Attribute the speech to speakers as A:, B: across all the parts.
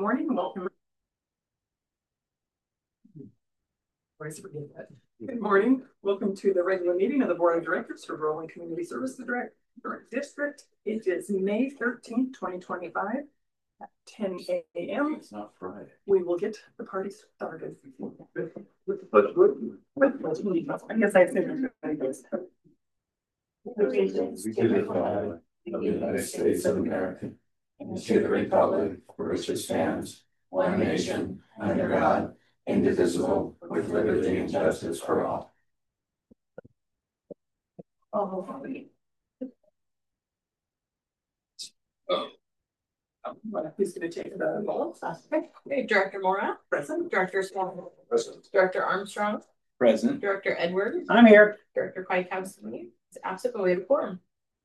A: morning. Welcome. Good morning. Welcome to the regular meeting of the Board of Directors for Berlin Community Service District. It is May 13th, 2025 at 10 a.m.
B: It's not Friday.
A: We will get the party started. I guess I said
B: We to the flag of the United States of America and to the republic for which it stands, one nation, under God, indivisible, with liberty and justice for all.
A: Who's going to take the roll?
C: Okay, Director Mora.
A: Present.
C: Director Small.
B: Present.
C: Director Armstrong.
B: Present.
C: Director Edwards.
A: I'm here.
C: Director Kwiatkowski is absent, but we have a quorum.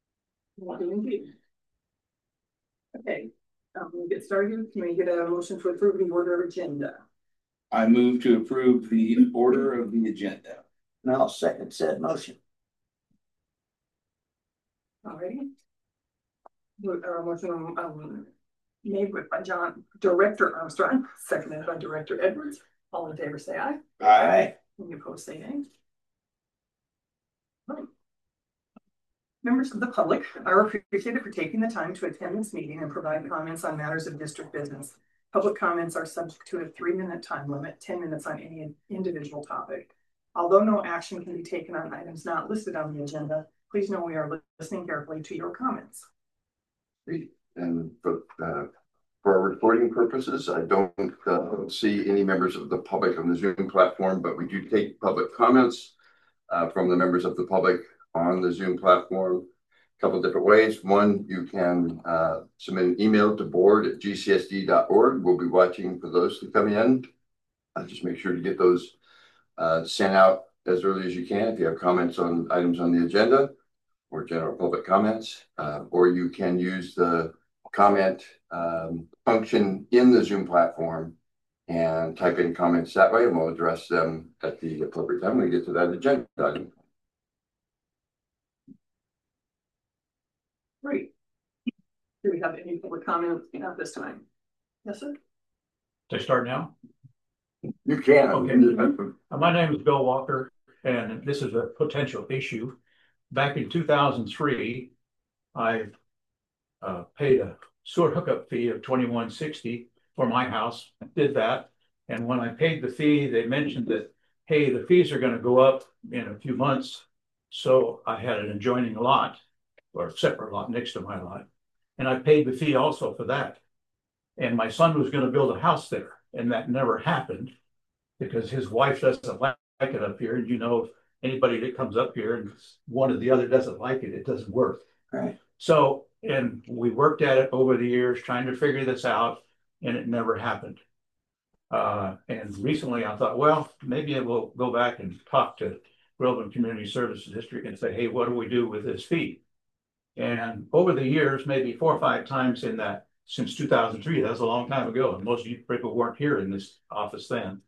A: Okay, we'll get started. Can we get a motion to approve the order of agenda?
B: I move to approve the order of the agenda.
D: And I'll second said motion.
A: Alrighty. Motion made by Director Armstrong, seconded by Director Edwards. All in favor, say aye.
B: Aye.
A: Any opposed, say nay. Right. Members of the public are appreciated for taking the time to attend this meeting and provide comments on matters of district business. Public comments are subject to a 3-minute time limit, 10 minutes on any individual topic. Although no action can be taken on items not listed on the agenda, please know we are listening carefully to your comments.
E: And for our recording purposes, I don't see any members of the public on the Zoom platform, but we do take public comments from the members of the public on the Zoom platform a couple of different ways. One, you can submit an email to board@gcsd.org. We'll be watching for those to come in. Just make sure to get those sent out as early as you can if you have comments on items on the agenda or general public comments, or you can use the comment function in the Zoom platform and type in comments that way, and we'll address them at the appropriate time when we get to that agenda item.
A: Great. Do we have any public comments at this time? Yes, sir.
F: Should I start now?
E: You can.
F: Okay. My name is Bill Walker, and this is a potential issue. Back in 2003, I paid a sewer hookup fee of $21.60 for my house. I did that, and when I paid the fee, they mentioned that, hey, the fees are going to go up in a few months. So I had an adjoining lot, or a separate lot next to my lot, and I paid the fee also for that. And my son was going to build a house there, and that never happened because his wife doesn't like it up here. And you know, anybody that comes up here and one or the other doesn't like it, it doesn't work.
D: Right.
F: So, and we worked at it over the years trying to figure this out, and it never happened. And recently I thought, well, maybe I will go back and talk to Groveland Community Services District and say, hey, what do we do with this fee? And over the years, maybe 4 or 5 times in that, since 2003, that's a long time ago, and most of you people weren't here in this office then.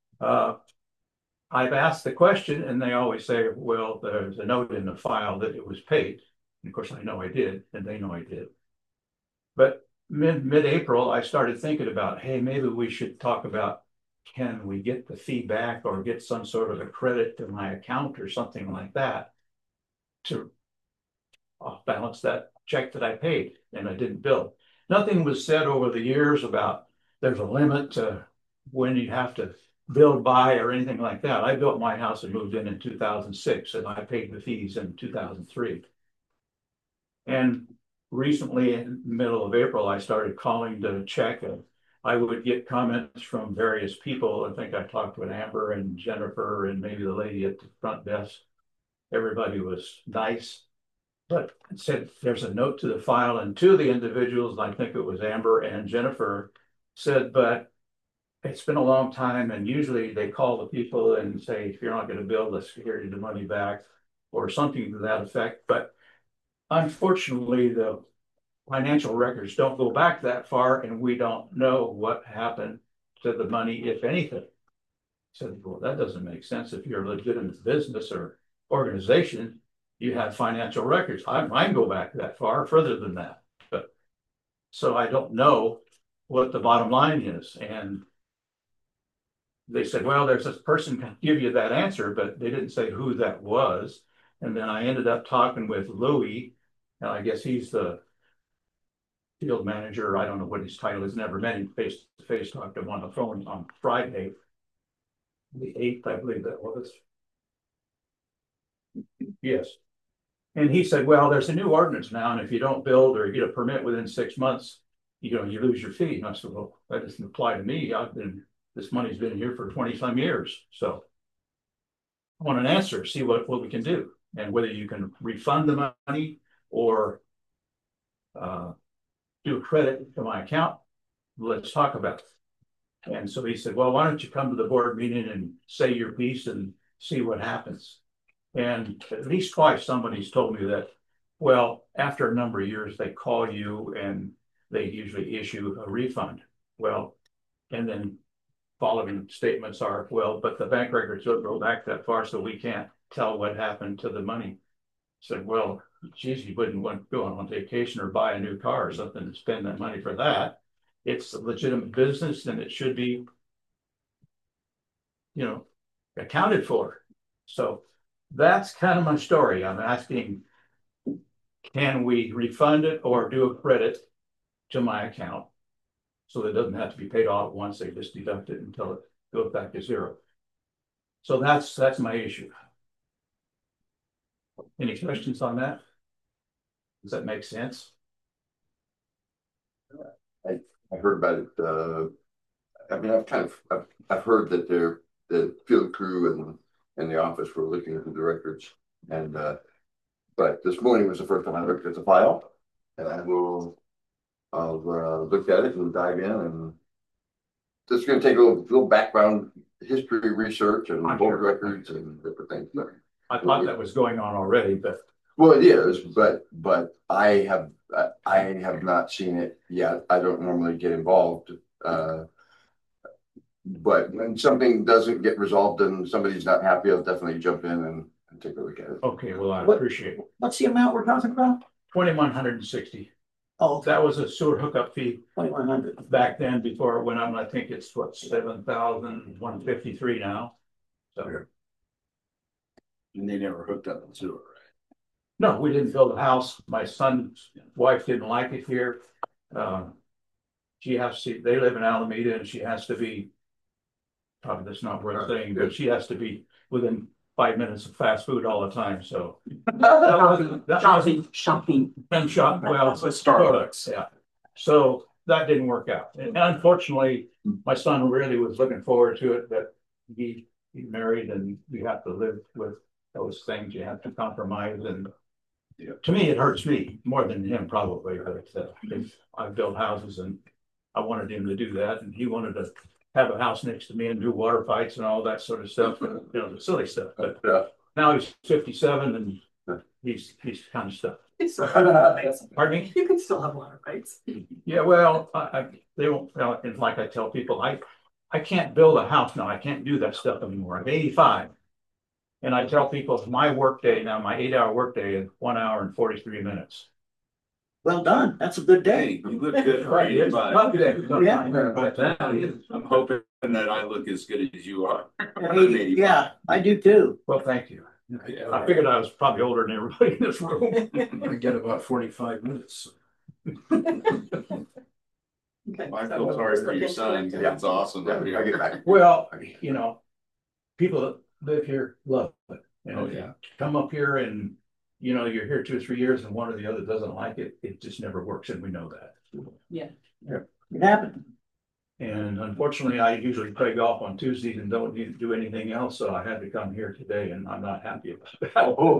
F: I've asked the question, and they always say, well, there's a note in the file that it was paid. And of course, I know I did, and they know I did. But mid-April, I started thinking about, hey, maybe we should talk about, can we get the fee back or get some sort of a credit to my account or something like that to balance that check that I paid and I didn't bill. Nothing was said over the years about there's a limit to when you have to build by or anything like that. I built my house and moved in 2006, and I paid the fees in 2003. And recently, in the middle of April, I started calling to check, and I would get comments from various people. I think I talked with Amber and Jennifer and maybe the lady at the front desk. Everybody was nice, but it said there's a note to the file, and 2 of the individuals, I think it was Amber and Jennifer, said, but it's been a long time, and usually they call the people and say, if you're not going to bill, let's hear you the money back, or something to that effect. But unfortunately, the financial records don't go back that far, and we don't know what happened to the money, if anything. I said, well, that doesn't make sense. If you're a legitimate business or organization, you have financial records. Mine go back that far, further than that. But so I don't know what the bottom line is. And they said, well, there's this person can give you that answer, but they didn't say who that was. And then I ended up talking with Louis, and I guess he's the field manager. I don't know what his title is. Never met him face to face. Talked to him on the phone on Friday, the 8th, I believe that was. Yes. And he said, well, there's a new ordinance now, and if you don't build or get a permit within 6 months, you lose your fee. And I said, well, that doesn't apply to me. This money's been here for 20 some years. So I want an answer, see what we can do, and whether you can refund the money or do a credit to my account. Let's talk about it. And so he said, well, why don't you come to the board meeting and say your piece and see what happens. And at least twice somebody's told me that, well, after a number of years, they call you and they usually issue a refund. Well, and then following statements are, well, but the bank records don't go back that far, so we can't tell what happened to the money. Said, well, geez, you wouldn't want to go on vacation or buy a new car or something and spend that money for that. It's a legitimate business and it should be, accounted for. So that's kind of my story. I'm asking, can we refund it or do a credit to my account so that it doesn't have to be paid off once? They just deduct it until it goes back to zero. So that's my issue. Any questions on that? Does that make sense?
E: I heard about it. I mean, I've heard that the field crew and the office were looking into the records, and but this morning was the first time I looked at the file, and I'll look at it and dive in, and it's going to take a little background history research and board records and different things.
F: I thought that was going on already, but
E: well, it is, but I have not seen it yet. I don't normally get involved. But when something doesn't get resolved and somebody's not happy, I'll definitely jump in and take a look at it.
F: okay, well, I appreciate it.
D: What's the amount we're talking about?
F: 2,160.
D: Oh,
F: That was a sewer hookup fee
D: 2,100.
F: back then before it went up. And I think it's what, 7,153 now. So
B: And they never hooked up the sewer, right?
F: no, we didn't build a house. My son's wife didn't like it here. She has to, they live in Alameda, and she has to be, probably that's not worth saying, but she has to be within 5 minutes of fast food all the time. So
D: Shopping.
F: and shop, well,
B: With Starbucks.
F: yeah. So that didn't work out. And unfortunately, my son really was looking forward to it, but he married, and we have to live with those things. You have to compromise, and to me, it hurts me more than him probably. But I've built houses, and I wanted him to do that, and he wanted to have a house next to me and do water fights and all that sort of stuff, the silly stuff. But now he's 57, and he's kind of stuff. Pardon me?
A: You can still have water fights.
F: Yeah, well, they won't. And like I tell people, I can't build a house now. I can't do that stuff anymore. I'm 85. And I tell people my workday now, my 8-hour workday is 1 hour and 43 minutes.
D: Well done. That's a good day.
B: You look good.
F: Right, it's not good.
D: Yeah.
B: I'm hoping that I look as good as you are.
D: Yeah, I do too.
F: Well, thank you. I figured I was probably older than everybody in this room.
B: I get about 45 minutes.
A: Okay.
B: I feel sorry for your son, because it's awesome.
E: I get back.
F: Well, people that live here love it. And
B: Oh, yeah.
F: come up here and, you're here 2 or 3 years and one or the other doesn't like it. It just never works. And we know that.
D: It happened.
F: And unfortunately, I usually play golf on Tuesdays and don't need to do anything else. So I had to come here today, and I'm not happy about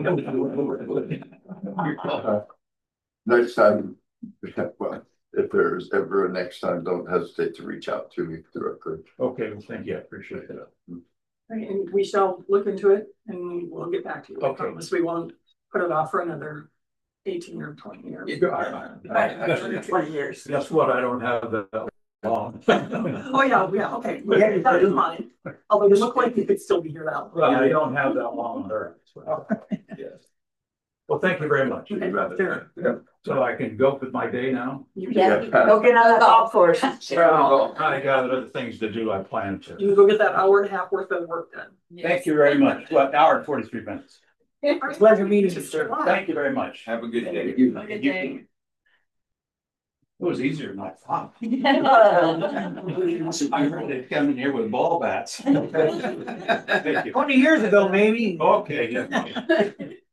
F: that.
E: Next time, well, if there's ever a next time, don't hesitate to reach out to me directly.
F: Okay, well, thank you. I appreciate that.
A: Right, and we shall look into it and we'll get back to you. I
F: Okay.
A: promise we won't put it off for another 18 or 20 years.
D: 20 years.
F: Guess what? I don't have that long.
A: Oh, yeah, okay. Yeah, that is mine. Although you look like you could still be here that long.
F: Well, I don't have that long on Earth. Yes. Well, thank you very much.
A: Sure.
E: Yeah.
F: So I can go with my day now?
D: Yeah, go get on the golf course.
F: Well, I got other things to do. I plan to.
A: You can go get that hour and a half worth of work done.
F: Thank you very much. Well, an hour and 43 minutes.
D: Pleasure meeting you, sir.
F: Thank you very much.
E: Have a good day.
C: Good day.
F: It was easier than I thought. I heard it coming here with ball bats. Thank you.
D: 20 years ago, maybe.
F: Okay, yeah.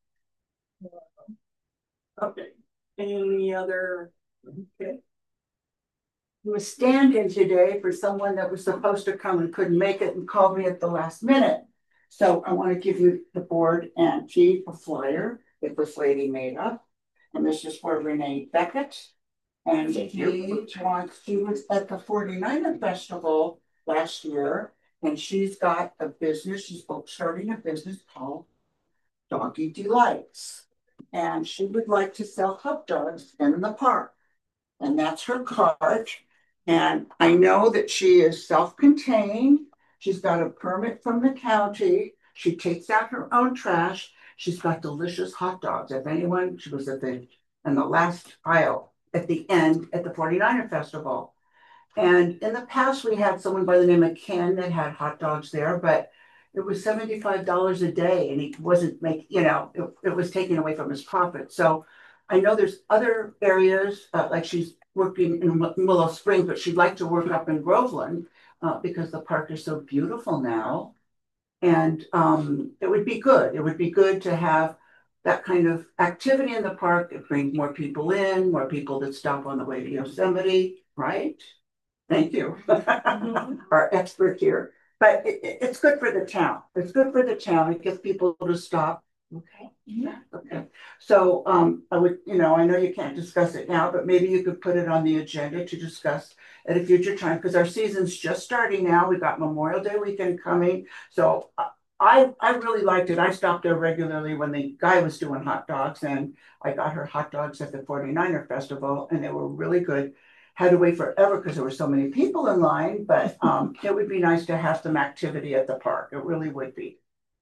A: Okay, any other? Okay.
G: Was stand-in today for someone that was supposed to come and couldn't make it and called me at the last minute. So I want to give you the board and chief a flyer that this lady made up. And this is for Renee Beckett. And she was at the 49er Festival last year, and she's got a business, she's starting a business called Doggy Delights. And she would like to sell hot dogs in the park. And that's her card. And I know that she is self-contained. She's got a permit from the county. She takes out her own trash. She's got delicious hot dogs. If anyone, she was in the last aisle at the end at the 49er Festival. And in the past, we had someone by the name of Ken that had hot dogs there, but it was $75 a day, and he wasn't making, it was taken away from his profit. So I know there's other areas, like she's working in Willow Springs, but she'd like to work up in Groveland because the park is so beautiful now. And it would be good. It would be good to have that kind of activity in the park. It brings more people in, more people that stop on the way to Yosemite, right? Thank you, our expert here. But it's good for the town. It's good for the town. It gets people to stop. Okay. Yeah. Okay. So I would, I know you can't discuss it now, but maybe you could put it on the agenda to discuss at a future time, because our season's just starting now. We got Memorial Day weekend coming. So I really liked it. I stopped there regularly when the guy was doing hot dogs, and I got her hot dogs at the 49er Festival, and they were really good. Had to wait forever because there were so many people in line, but it would be nice to have some activity at the park. It really would be.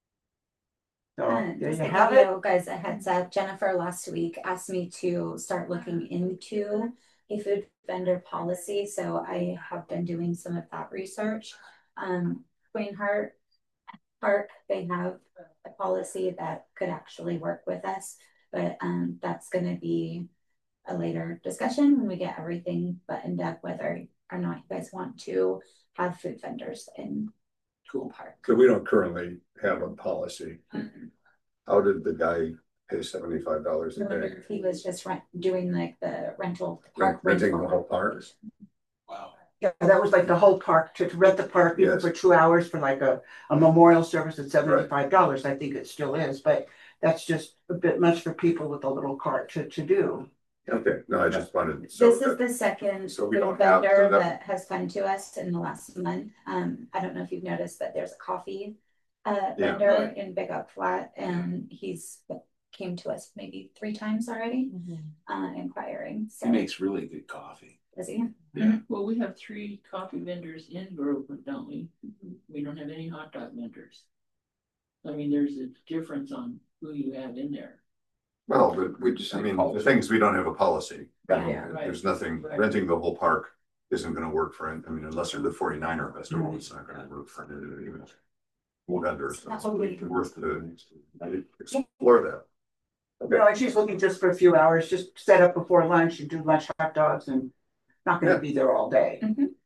G: So there
H: just
G: you
H: to
G: have
H: give
G: it.
H: you guys a heads up, Jennifer last week asked me to start looking into a food vendor policy. So I have been doing some of that research. Queen Heart Park, they have a policy that could actually work with us, but that's going to be a later discussion when we get everything buttoned up, whether or not you guys want to have food vendors in Cool Park.
B: So we don't currently have a policy. How did the guy pay $75 a day?
H: He was just doing like the rental
B: Renting the whole park?
F: Wow.
G: Yeah, that was like the whole park, to rent the park even
B: Yes.
G: for 2 hours for like a memorial service at $75. I think it still is, but that's just a bit much for people with a little cart to do.
B: Okay, no, I just wanted.
H: This is the second
B: so we
H: food
B: don't have
H: vendor
B: to-
H: that has come to us in the last month. I don't know if you've noticed, but there's a coffee vendor in Big Oak Flat, and he's came to us maybe 3 times already, inquiring. So
I: He makes really good coffee.
H: does he?
I: Yeah.
J: Well, we have 3 coffee vendors in Groveland, don't we? We don't have any hot dog vendors. I mean, there's a difference on who you have in there.
B: Well, but the thing is, we don't have a policy.
H: Yeah.
B: There's nothing,
J: Right.
B: renting the whole park isn't gonna work for it. Unless they're the 49er Festival, it's not gonna work for it. Vendors,
H: That's
B: so
H: what we-
B: it's worth to explore that.
G: And she's looking just for a few hours, just set up before lunch and do lunch hot dogs, and not going to be there all day.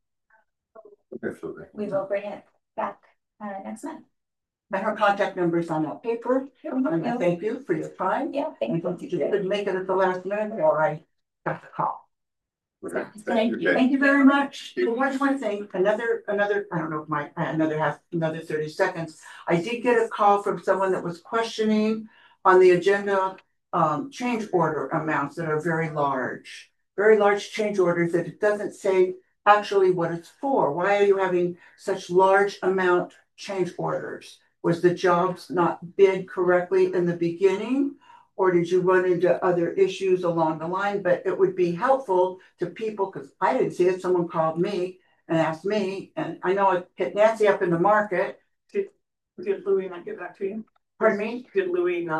B: Absolutely.
H: We will bring it back next month.
G: And her contact number is on that paper. And I thank you for your time.
H: Yeah,
G: And
H: thank
G: if you couldn't make it at the last minute, or I got the call.
B: Okay.
H: Thank you.
G: Thank you very much. One thing, another, I don't know if another 30 seconds. I did get a call from someone that was questioning on the agenda, change order amounts that are very large change orders that it doesn't say actually what it's for. Why are you having such large amount change orders? Was the jobs not bid correctly in the beginning? Or did you run into other issues along the line? But it would be helpful to people, because I didn't see it. Someone called me and asked me, and I know it hit Nancy up in the market.
A: Did Louis not get back to you?
G: Pardon me?
A: Did Louis not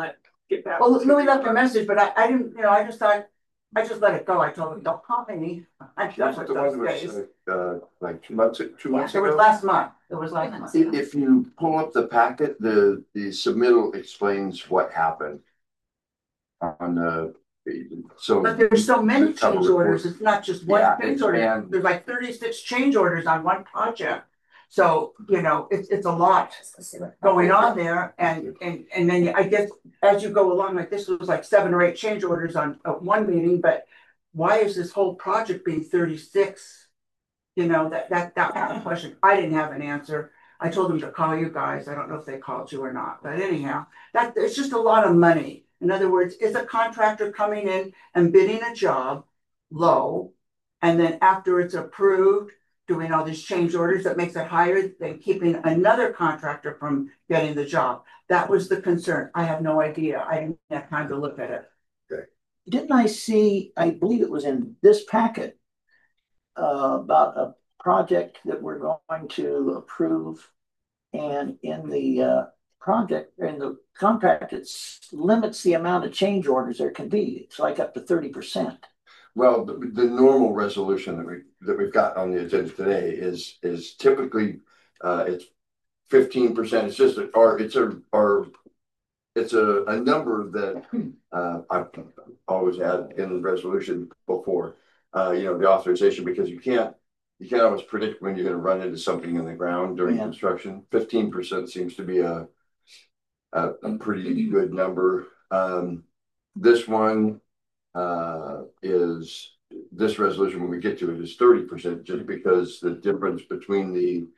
A: get back.
G: Well,
A: to
G: Louis
A: you.
G: left a message, but I didn't, I just thought, I just let it go. I told him, don't call me. I
E: That's
G: shut
E: the
G: those
E: one
G: days.
E: that was, like 2 months,
G: Yeah,
E: 2 months
G: it was
E: ago.
G: last month. It was last month.
E: If you pull up the packet, the submittal explains what happened. On the, so.
G: But there's so many
E: the cover
G: change
E: report-
G: orders. It's not just one
E: Yeah,
G: change
E: it's
G: order.
E: been-
G: There's like 36 change orders on one project. So, it's a lot going on there. And then I guess as you go along, like this was like 7 or 8 change orders on one meeting, but why is this whole project being 36? That was a question. I didn't have an answer. I told them to call you guys. I don't know if they called you or not, but anyhow, it's just a lot of money. In other words, is a contractor coming in and bidding a job low, and then after it's approved, doing all these change orders that makes it higher than keeping another contractor from getting the job? That was the concern. I have no idea. I didn't have time to look at it.
D: Didn't I see, I believe it was in this packet, about a project that we're going to approve. And in the project, in the contract, it limits the amount of change orders there can be. It's like up to 30%.
E: Well, the normal resolution that we've got on the agenda today is typically it's 15%. It's just it's a number that I've always had in the resolution before. The authorization, because you can't always predict when you're going to run into something in the ground during construction. 15% seems to be a pretty good number. This one is this resolution, when we get to it, is 30%, just because the difference between the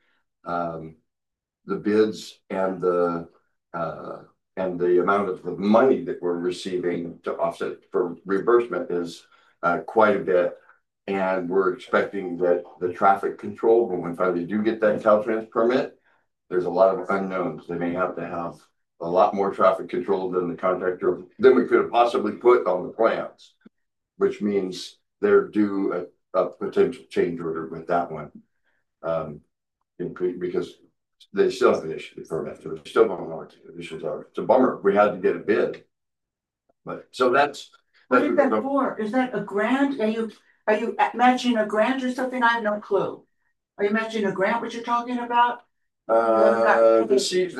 E: bids and the amount of the money that we're receiving to offset for reimbursement is quite a bit. And we're expecting that the traffic control, when we finally do get that Caltrans permit, there's a lot of unknowns. They may have to have a lot more traffic control than the contractor, than we could have possibly put on the plans, which means they're due a potential change order with that one. Because they still haven't issued the permit, so we still don't know what the conditions are. It's a bummer. We had to get a bid. But so that's
G: What is that for? Is that a grant? Are you matching a grant or something? I have no clue. Are you matching a grant, what you're talking about?
E: The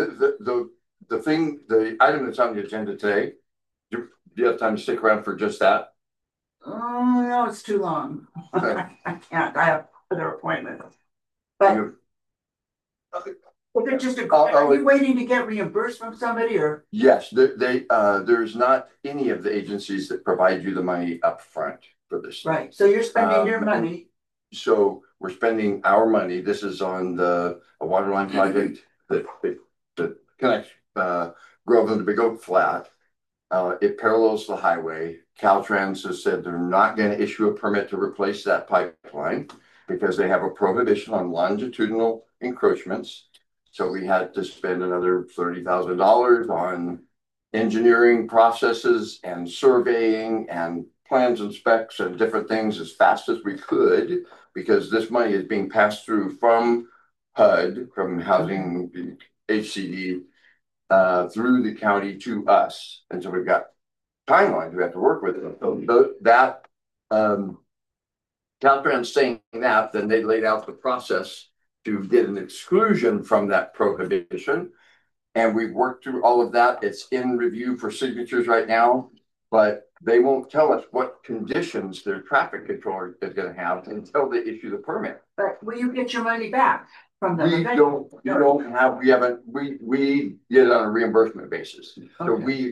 E: item that's on the agenda today, do you have time to stick around for just that?
G: Oh, no, it's too long.
E: Okay.
G: I can't. I have other appointments. But they're just are you waiting to get reimbursed from somebody, or?
E: Yes, there's not any of the agencies that provide you the money up front for this.
G: Right. So you're spending your money.
E: So we're spending our money. This is on a water line project that connects Groveland to Big Oak Flat. It parallels the highway. Caltrans has said they're not going to issue a permit to replace that pipeline because they have a prohibition on longitudinal encroachments. So we had to spend another $30,000 on engineering processes and surveying and plans and specs and different things as fast as we could, because this money is being passed through from HUD, from Housing HCD, through the county to us. And so we've got timelines we have to work with. So that Caltrans saying that, then they laid out the process to get an exclusion from that prohibition. And we've worked through all of that. It's in review for signatures right now, but they won't tell us what conditions their traffic controller is going to have until they issue the permit.
G: But will you get your money back from them?
E: We get it on a reimbursement basis. So we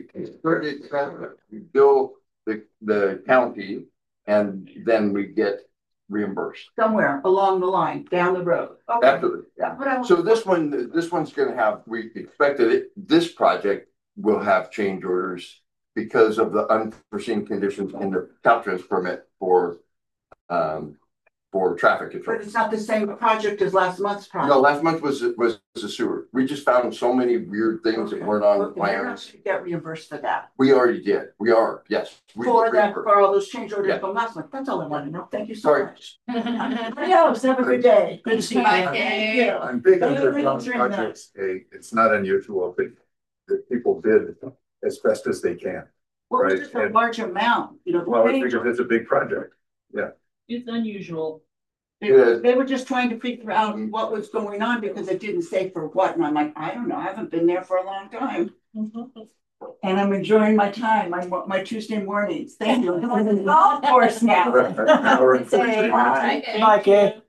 E: bill the county, and then we get reimbursed
G: somewhere along the line, down the road. Okay.
E: Absolutely.
G: Yeah.
E: So this one's going to have, we expected it. This project will have change orders because of the unforeseen conditions in the Caltrans permit for traffic control.
G: But it's not the same project as last month's project.
E: No, last month was the sewer. We just found so many weird things that weren't on the plans.
G: Get reimbursed for that.
E: We already did. We are, yes.
G: For all those change orders from last month. That's all I want to know. Thank you so much. Adios. Have a good day.
D: Good to see you.
B: I'm big into some projects. It's not unusual that people bid as best as they can.
G: What was
B: Right,
G: this a
B: and-
G: large amount, you know?
B: Well,
G: they-
B: it's because it's a big project.
J: It's unusual.
G: They were just trying to figure out what was going on because it didn't say for what, and I'm like, I don't know, I haven't been there for a long time. And I'm enjoying my time, my Tuesday mornings, thank you, I'm on the golf course now.
D: Hi, Kay.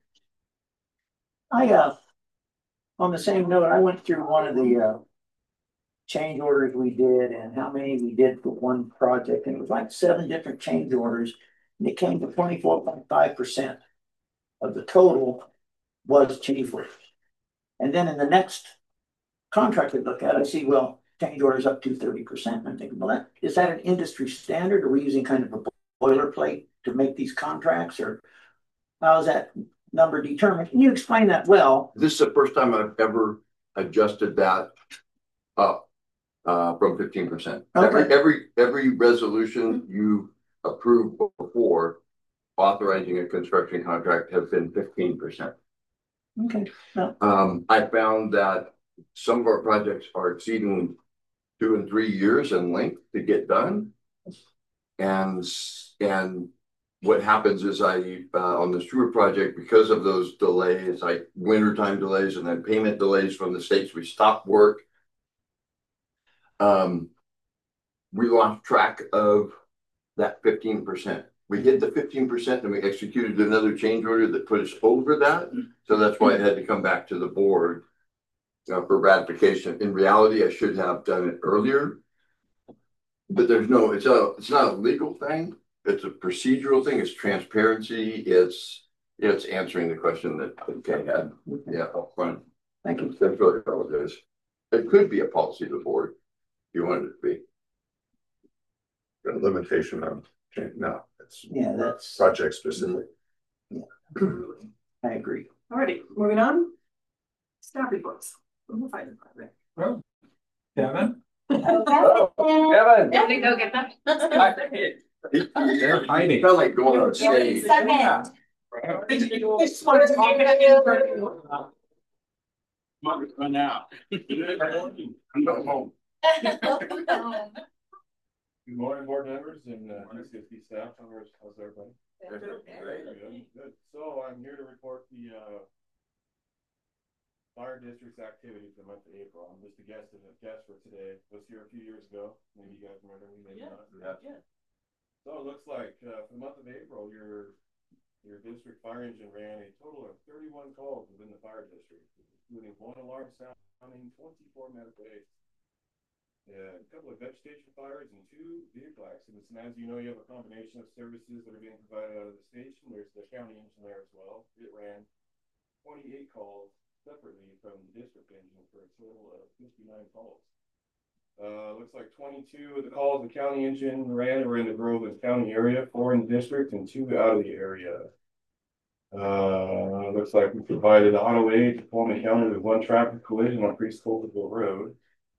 D: On the same note, I went through one of the change orders we did and how many we did for one project, and it was like 7 different change orders. And it came to 24.5% of the total was change orders. And then in the next contract we look at, I see, well, change orders up to 30%. And I'm thinking, well, is that an industry standard? Are we using kind of a boilerplate to make these contracts, or how is that number determined? Can you explain that well?
E: This is the first time I've ever adjusted that up from 15%.
D: Okay.
E: Every resolution you approved before authorizing a construction contract has been 15%.
D: Okay.
E: I found that some of our projects are exceeding 2 and 3 years in length to get done. And what happens is on the Stewart project, because of those delays, like wintertime delays and then payment delays from the states, we stopped work. We lost track of that 15%. We hit the 15% and we executed another change order that put us over that. So that's why I had to come back to the board for ratification. In reality, I should have done it earlier. But it's not a legal thing. It's a procedural thing. It's transparency. It's answering the question that Kay had. Yeah, up front.
D: Thank you.
E: That's really all it is. It could be a policy of the board if you wanted it to be.
B: A limitation on change. No, it's
D: that's
B: project specific.
D: Yeah, I agree.
A: Alrighty, moving on. Staff reports. Fire department.
F: Kevin?
E: Kevin!
C: There we go, get that.
F: They're hiding.
E: Felt like going on stage.
H: Second.
F: Run out.
E: I'm going home.
I: Good morning, board members and CSD staff. How's everybody? Good. So I'm here to report the fire district's activity for the month of April. I'm just a guest for today. Was here a few years ago. Maybe you guys remember me, maybe not.
J: Yeah.
I: So it looks like for the month of April, your district fire engine ran a total of 31 calls within the fire district, including 1 alarm sounding, 24 medical aids. A couple of vegetation fires and 2 vehicle accidents. And as you know, you have a combination of services that are being provided out of the station. There's the county engine there as well. It ran 28 calls separately from the district engine for a total of 59 calls. Looks like 22 of the calls the county engine ran were in the Groveland County area, 4 in the district and 2 out of the area. Looks like we provided auto aid to Pullman County with 1 traffic collision on Priest Colville Road.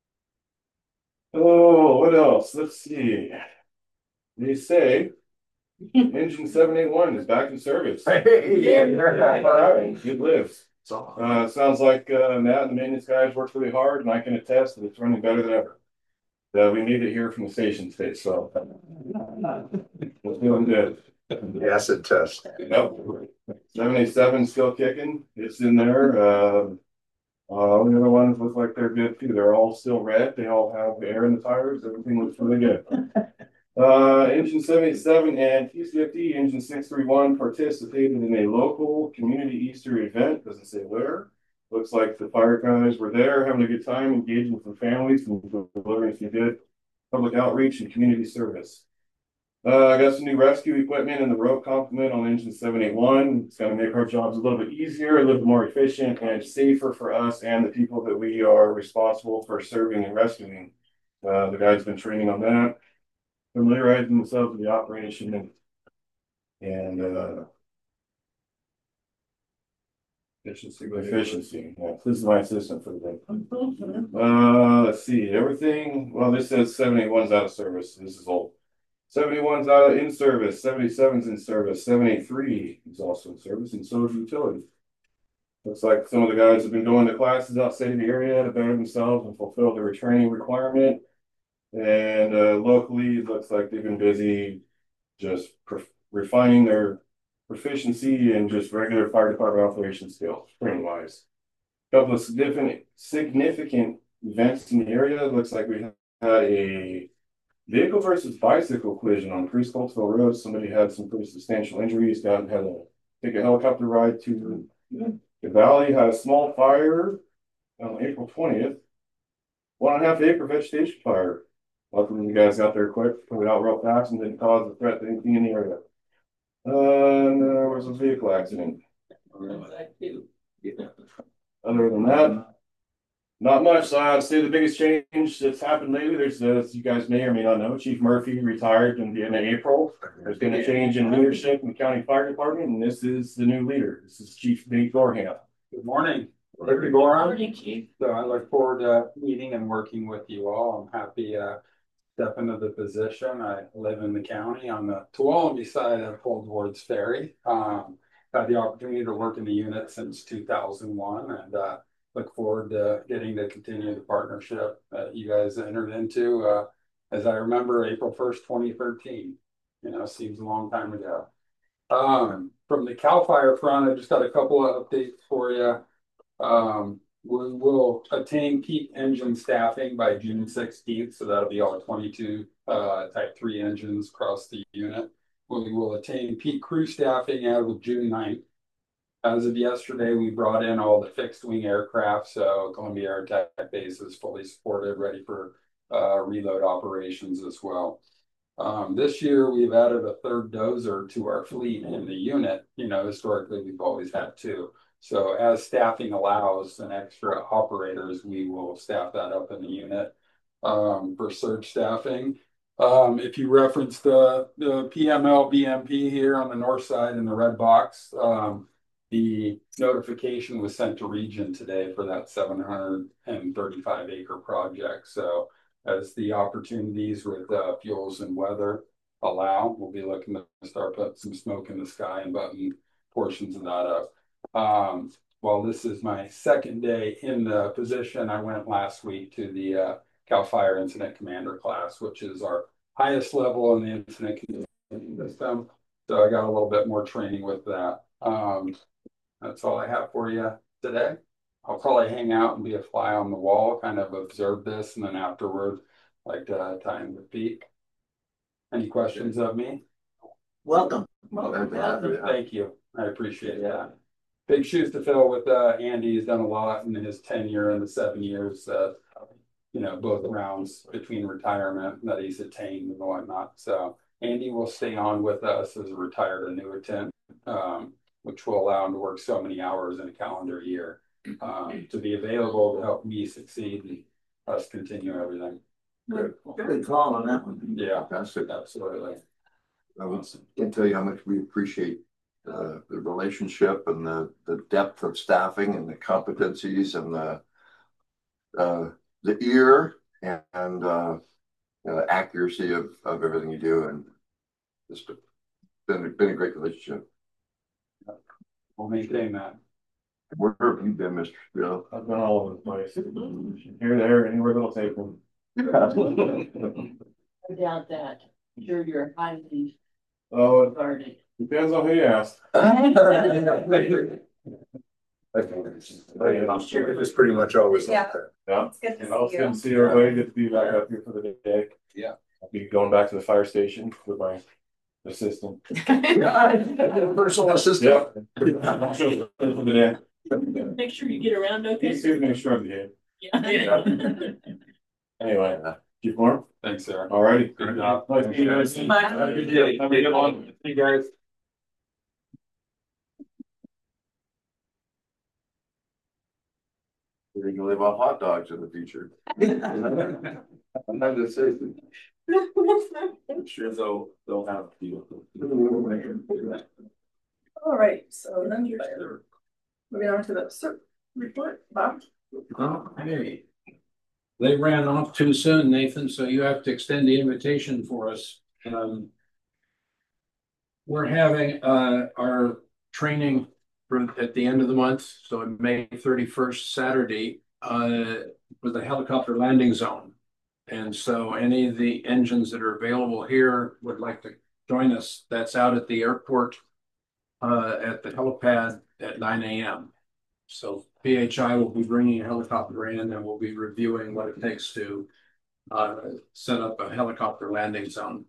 I: Oh, what else? Let's see. They say engine 781 is back in service. Good lives. Sounds like Matt and the maintenance guys worked really hard, and I can attest that it's running better than ever. We need to hear from the station state, so we're feeling good.
B: The acid test.
I: Yep. 787 still kicking. It's in there. All the other ones look like they're good too. They're all still red. They all have air in the tires. Everything looks really good. Engine 787 and TCFD engine 631 participated in a local community Easter event. Doesn't say where. Looks like the fire guys were there having a good time, engaging with the families and delivering some good public outreach and community service. I got some new rescue equipment and the rope complement on engine 781. It's going to make our jobs a little bit easier, a little more efficient and safer for us and the people that we are responsible for serving and rescuing. The guys have been training on that, familiarizing themselves with the operation and efficiency. Yeah, this is my assistant for the day. Let's see, everything. Well, this says 781's out of service. This is old. 71's out in service, 77's in service, 783 is also in service, and so is utility. Looks like some of the guys have been going to classes outside of the area to better themselves and fulfill their retraining requirement. And locally, it looks like they've been busy just refining their proficiency and just regular fire department operation skills, training wise. Couple of significant events in the area. It looks like we had a vehicle versus bicycle collision on Priest Coltsville Road. Somebody had some pretty substantial injuries. Down had to take a helicopter ride to the valley. Had a small fire on April 20th. 1.5 acre vegetation fire. Luckily, the guys got there quick, put it out real fast, and didn't cause a threat to anything in the area. And there was a vehicle accident. Other than that, not much. So I'd say the biggest change that's happened lately, there's, as you guys may or may not know, Chief Murphy retired in the end of April. There's been a change in leadership in the county fire department, and this is the new leader. This is Chief Nate Gorham.
K: Good morning.
J: Good morning, Chief.
K: So I look forward to meeting and working with you all. I'm happy to step into the position. I live in the county on the Tuolumne side of Old Wards Ferry. Had the opportunity to work in the unit since 2001, and look forward to getting to continue the partnership that you guys entered into. As I remember, April 1st, 2013. You know, seems a long time ago. From the CAL FIRE front, I just got a couple of updates for you. We will attain peak engine staffing by June 16th, so that'll be all 22 Type 3 engines across the unit. We will attain peak crew staffing as of June 9th. As of yesterday, we brought in all the fixed wing aircraft, so Columbia Air Attack Base is fully supported, ready for reload operations as well. This year, we've added a third dozer to our fleet in the unit. You know, historically, we've always had two. So as staffing allows and extra operators, we will staff that up in the unit for surge staffing. If you reference the PML BMP here on the north side in the red box, the notification was sent to Region today for that 735 acre project. So as the opportunities with fuels and weather allow, we'll be looking to start putting some smoke in the sky and button portions of that up. While this is my second day in the position, I went last week to the CAL FIRE Incident Commander class, which is our highest level in the incident system. So I got a little bit more training with that. That's all I have for you today. I'll probably hang out and be a fly on the wall, kind of observe this, and then afterward, like to time the peak. Any questions of me?
D: Welcome.
K: Thank you. I appreciate that. Big shoes to fill with Andy. He's done a lot in his tenure in the 7 years, you know, both rounds between retirement that he's attained and whatnot. So Andy will stay on with us as a retired annuitant, which will allow him to work so many hours in a calendar year to be available to help me succeed and us continue everything.
D: Good call on that one.
K: Yeah, absolutely.
E: I can't tell you how much we appreciate the relationship and the depth of staffing and the competencies and the ear and the accuracy of everything you do, and it's been a great relationship.
K: We'll maintain that.
E: Where have you been, Mr. Bill?
I: I've been all over the place. Here, there, anywhere that'll take them.
J: I doubt that. Sure, you're highly
I: Oh, it
J: guarded.
I: depends on who you ask.
B: I'm sure it was pretty much always like that.
I: Yeah.
H: It's good to
I: And I'll
H: see you.
I: see everybody. Good to be back up here for the day.
B: Yeah.
I: I'll be going back to the fire station with my assistant.
B: Personal assistant.
I: Yeah. For the day.
J: Make sure you get around okay.
I: He's to make sure I'm here.
J: Yeah.
I: Anyway, keep warm.
K: Thanks, Sarah.
I: All righty.
K: Good job.
I: Nice to meet you guys.
A: Bye.
I: Have a good day. Have a good one. See you guys.
E: We're gonna live off hot dogs in the future.
B: I'm not just saying.
I: I'm sure they'll have a few.
A: All right, so then moving on to the cert report, Bob.
L: Hey, they ran off too soon, Nathan, so you have to extend the invitation for us. We're having our training at the end of the month, so May 31st, Saturday, with a helicopter landing zone. And so any of the engines that are available here would like to join us. That's out at the airport at the helipad at 9 a.m. So PHI will be bringing a helicopter in and we'll be reviewing what it takes to set up a helicopter landing zone.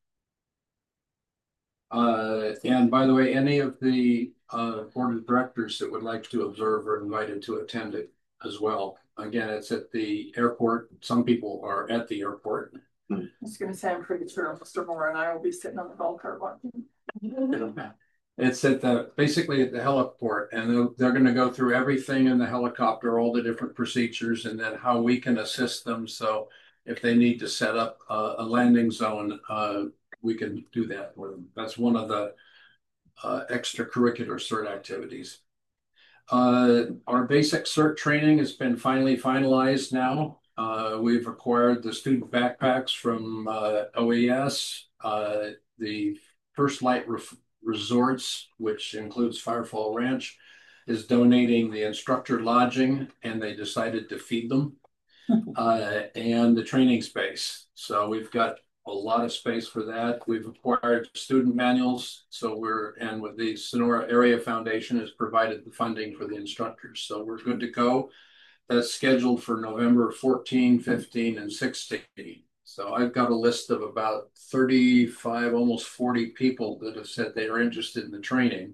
L: And by the way, any of the board of directors that would like to observe are invited to attend it as well. Again, it's at the airport. Some people are at the airport.
A: I was gonna say, I'm pretty sure Mr. Moore and I will be sitting on the golf cart watching.
L: It's at basically at the heliport, and they're going to go through everything in the helicopter, all the different procedures, and then how we can assist them. So if they need to set up a landing zone, we can do that for them. That's one of the extracurricular CERT activities. Our basic CERT training has been finally finalized now. We've acquired the student backpacks from OES, the First Light Resorts, which includes Firefall Ranch, is donating the instructor lodging, and they decided to feed them, and the training space. So we've got a lot of space for that. We've acquired student manuals, and with the Sonora Area Foundation has provided the funding for the instructors. So we're good to go. That's scheduled for November 14, 15, and 16. So I've got a list of about 35, almost 40 people that have said they are interested in the training.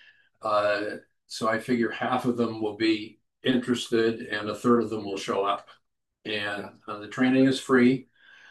L: So I figure half of them will be interested and a third of them will show up. And the training is free.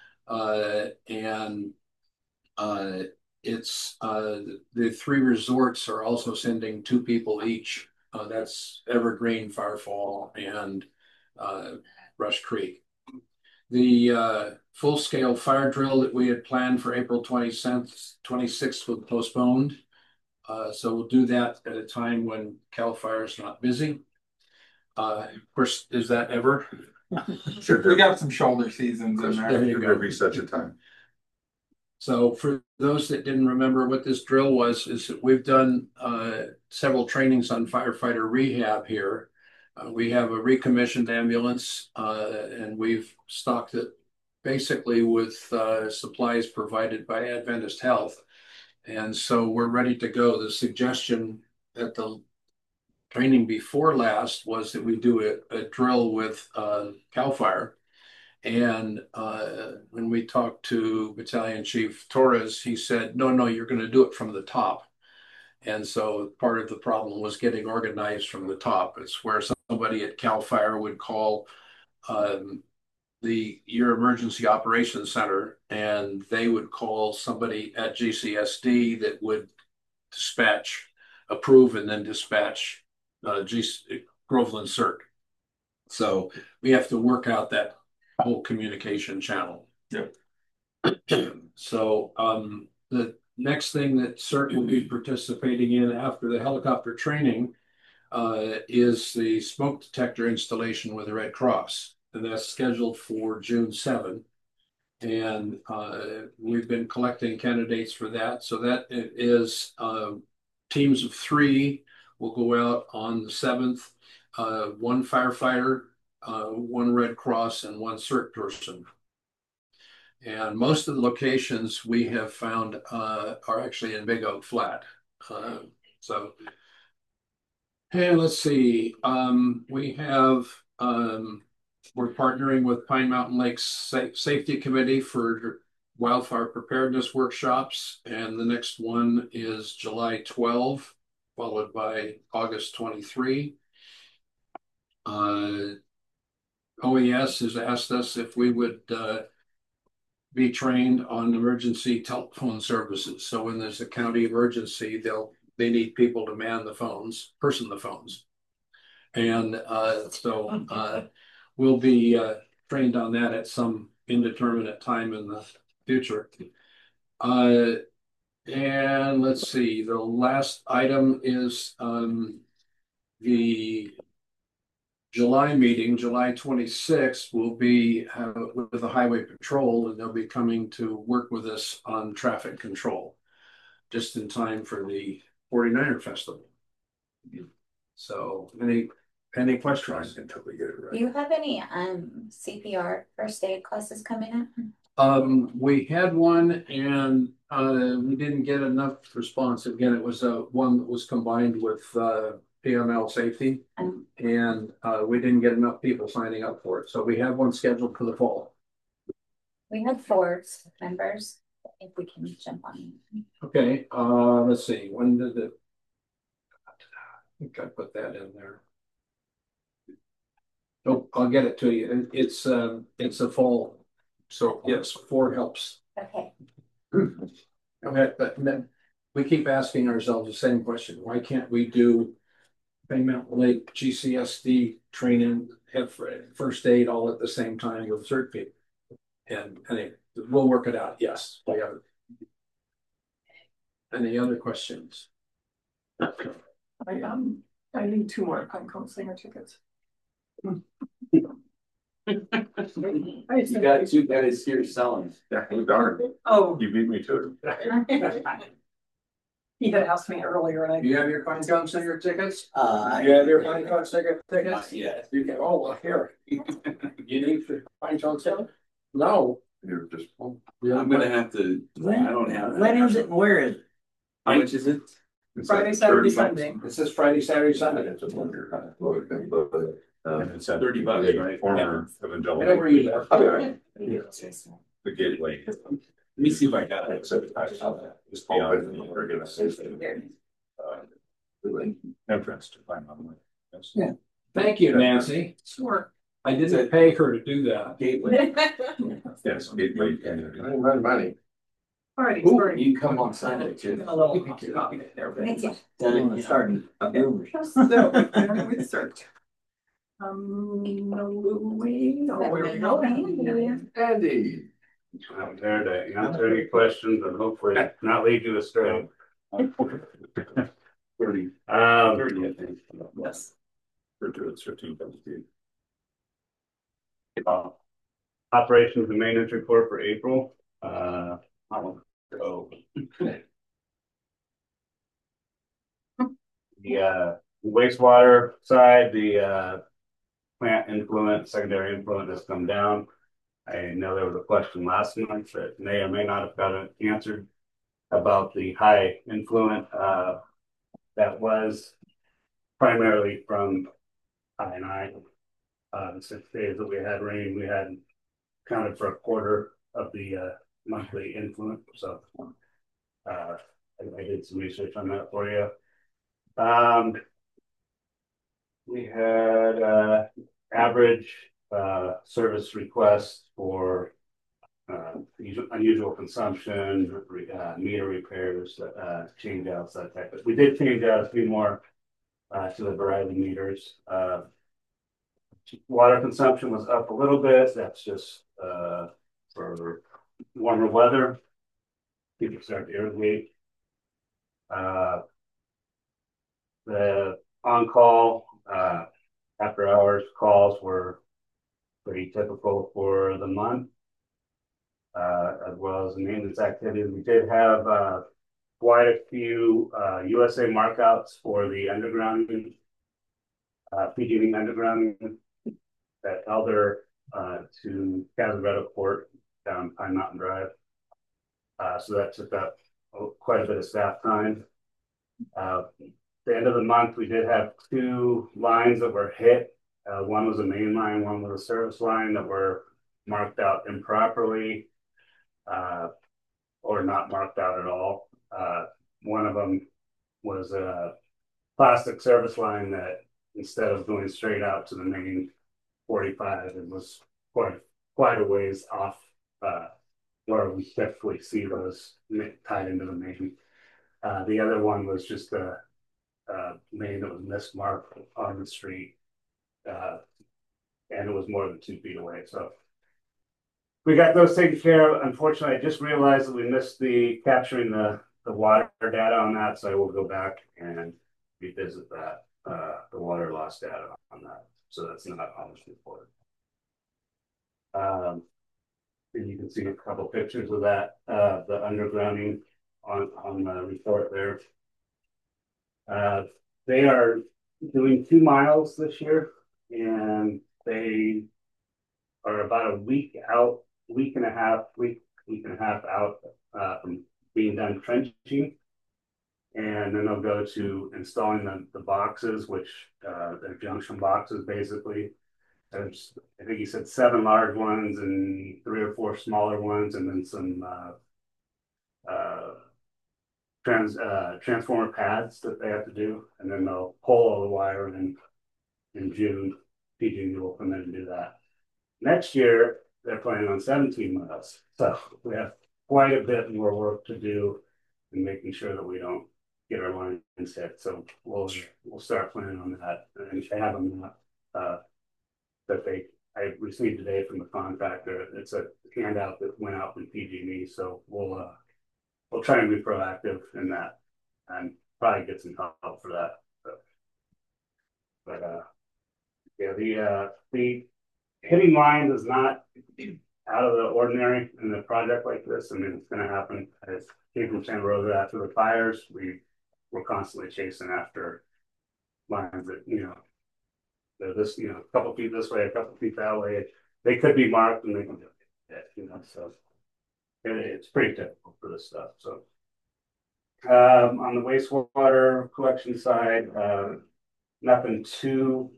L: It's the three resorts are also sending 2 people each. That's Evergreen, Firefall, and Rush Creek. The full-scale fire drill that we had planned for April 26th was postponed. So we'll do that at a time when CAL FIRE is not busy. Of course, is that ever?
K: Sure, we got some shoulder seasons in there.
L: There you go.
E: There'll be such a time.
L: So for those that didn't remember what this drill was, is that we've done several trainings on firefighter rehab here. We have a recommissioned ambulance, and we've stocked it basically with supplies provided by Adventist Health. And so we're ready to go. The suggestion at the training before last was that we do a drill with CAL FIRE. And when we talked to Battalion Chief Torres, he said, no, you're going to do it from the top. And so part of the problem was getting organized from the top. It's where somebody at CAL FIRE would call your emergency operations center, and they would call somebody at GCSD that would approve, and then dispatch Groveland CERT. So we have to work out that whole communication channel.
K: Yep.
L: So the next thing that CERT will be participating in after the helicopter training is the smoke detector installation with the Red Cross. And that's scheduled for June 7. And we've been collecting candidates for that. So that is teams of 3 will go out on the 7th. 1 firefighter, 1 Red Cross, and 1 CERT person. And most of the locations we have found are actually in Big Oak Flat. And let's see, we're partnering with Pine Mountain Lakes Safety Committee for wildfire preparedness workshops. And the next one is July 12, followed by August 23. OES has asked us if we would be trained on emergency telephone services. So when there's a county emergency, they need people to man the phones. And so we'll be trained on that at some indeterminate time in the future. And let's see, the last item is the July meeting, July 26th, will be with the Highway Patrol, and they'll be coming to work with us on traffic control, just in time for the 49er Festival. So any questions?
E: Until we get it
H: Do you have any CPR first aid classes coming up?
L: We had one and we didn't get enough response. Again, it was one that was combined with PML safety, and we didn't get enough people signing up for it. So we have one scheduled for the fall.
H: We had 4 members. If we can jump on.
L: Okay, let's see. When did it? I think I put that in there. Oh, I'll get it to you. It's a fall. So yes, 4 helps.
H: Okay.
L: Okay, but then we keep asking ourselves the same question. Why can't we do Bay Mountain Lake GCSD training, have first aid all at the same time with cert people? And anyway, we'll work it out. Yes, we have. Any other questions?
A: I need 2 more Pinecone Singer tickets.
B: You got 2 guys here selling.
E: Darn.
A: Oh,
E: You beat me to
A: he had asked me earlier and I.
L: Do you have your Pinecone Singer tickets? You
D: I
L: have your Pinecone Singer tickets?
B: Yeah.
L: You can, oh, well, here. You need the Pinecone Singer? No.
E: You're just.
B: I'm gonna have to. I don't have.
D: when is it? Where is it?
B: How much is it?
A: Friday, Saturday, Sunday.
L: It says Friday, Saturday, Sunday.
E: It's
B: $30, right?
E: Former Evangelical.
L: Whatever you have.
E: The gateway.
B: Let me see if I got it.
E: Just beyond the organization.
B: Entrance to find my way.
D: Yeah.
L: Thank you, Nancy.
A: Sure.
L: I didn't pay her to do that.
B: Gateway.
E: Yes, gateway. I didn't run money.
A: All right,
B: Ooh,
A: sorry.
B: you come on sign it too.
A: A little copy there.
H: Thank you.
B: Done it.
D: Starting.
A: Okay. So, with cert. No way. Oh, where we go?
E: Andy.
I: I'm there to answer any questions and hopefully not lead you astray.
E: 30.
I: 30,
E: I think.
A: Yes.
E: For 13.
I: Operations and maintenance report for April. I'll go. The wastewater side, the plant influent, secondary influent has come down. I know there was a question last month that may or may not have gotten answered about the high influent. That was primarily from I&I. The 6 days that we had rain, we had counted for a quarter of the monthly influent. So I did some research on that for you. We had average service requests for unusual consumption, meter repairs, change outs, that type of. We did change out a few more to the Verizon meters. Water consumption was up a little bit. That's just for warmer weather. People start to irrigate. The on-call after hours calls were pretty typical for the month, as well as the maintenance activities. We did have quite a few USA markouts for the undergrounding, PG&E undergrounding at Elder to Casabretto Port down Pine Mountain Drive. So that took up quite a bit of staff time. The end of the month, we did have 2 lines that were hit. One was a main line, one was a service line that were marked out improperly or not marked out at all. One of them was a plastic service line that instead of going straight out to the main 45, it was quite a ways off where we typically see those tied into the main. The other one was just a main that was mismarked on the street, and it was more than 2 feet away. So we got those taken care of. Unfortunately, I just realized that we missed the capturing the water data on that, so I will go back and revisit that, the water loss data on that. So that's not on this report. And you can see a couple pictures of that, the undergrounding on the report there. They are doing 2 miles this year, and
M: They are about a week out, week and a half out from being done trenching. And then they'll go to installing the boxes, which they're junction boxes basically. There's, I think he said 7 large ones and 3 or 4 smaller ones, and then some transformer pads that they have to do, and then they'll pull all the wire in June. PG&E will come in and do that. Next year they're planning on 17 miles, so we have quite a bit more work to do in making sure that we don't get our lines hit. So we'll start planning on that, and I have them that I received today from the contractor. It's a handout that went out from PG&E, so we'll try and be proactive in that and probably get some help for that. But yeah, the hitting lines is not out of the ordinary in a project like this. I mean, it's going to happen. As came from Santa Rosa after the fires, we're constantly chasing after lines that, they're this, a couple feet this way, a couple feet that way. They could be marked and they can do it, so it's pretty typical for this stuff. So on the wastewater collection side, nothing too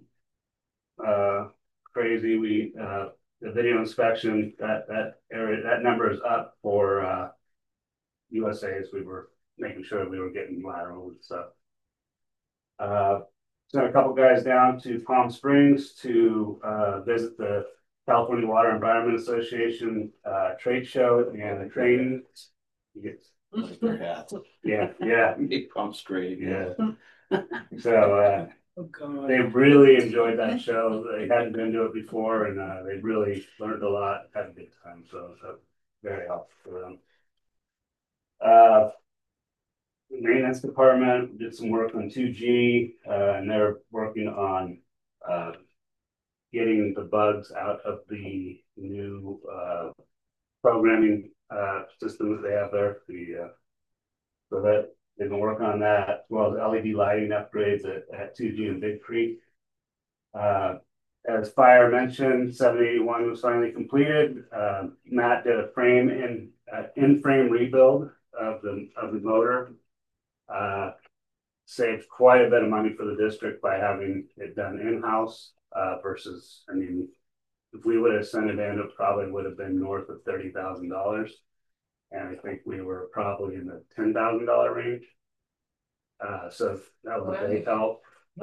M: crazy. The video inspection, that area, that number is up for USA's. We were making sure we were getting lateral and stuff. Sent a couple guys down to Palm Springs to visit the California Water Environment Association trade show and the training. Yeah.
B: Big pump straight.
M: Yeah. So they really enjoyed that show. They hadn't been to it before, and they really learned a lot, had a good time. So very helpful for them. The maintenance department did some work on 2G, and they're working on getting the bugs out of the new programming system that they have there. So that they've been working on that, as well as LED lighting upgrades at 2G and Big Creek. As Fire mentioned, 781 was finally completed. Matt did a in-frame rebuild of the motor. Saved quite a bit of money for the district by having it done in-house versus, I mean, if we would have sent it in, it probably would have been north of $30,000. And I think we were probably in the $10,000 range. So that was a big help.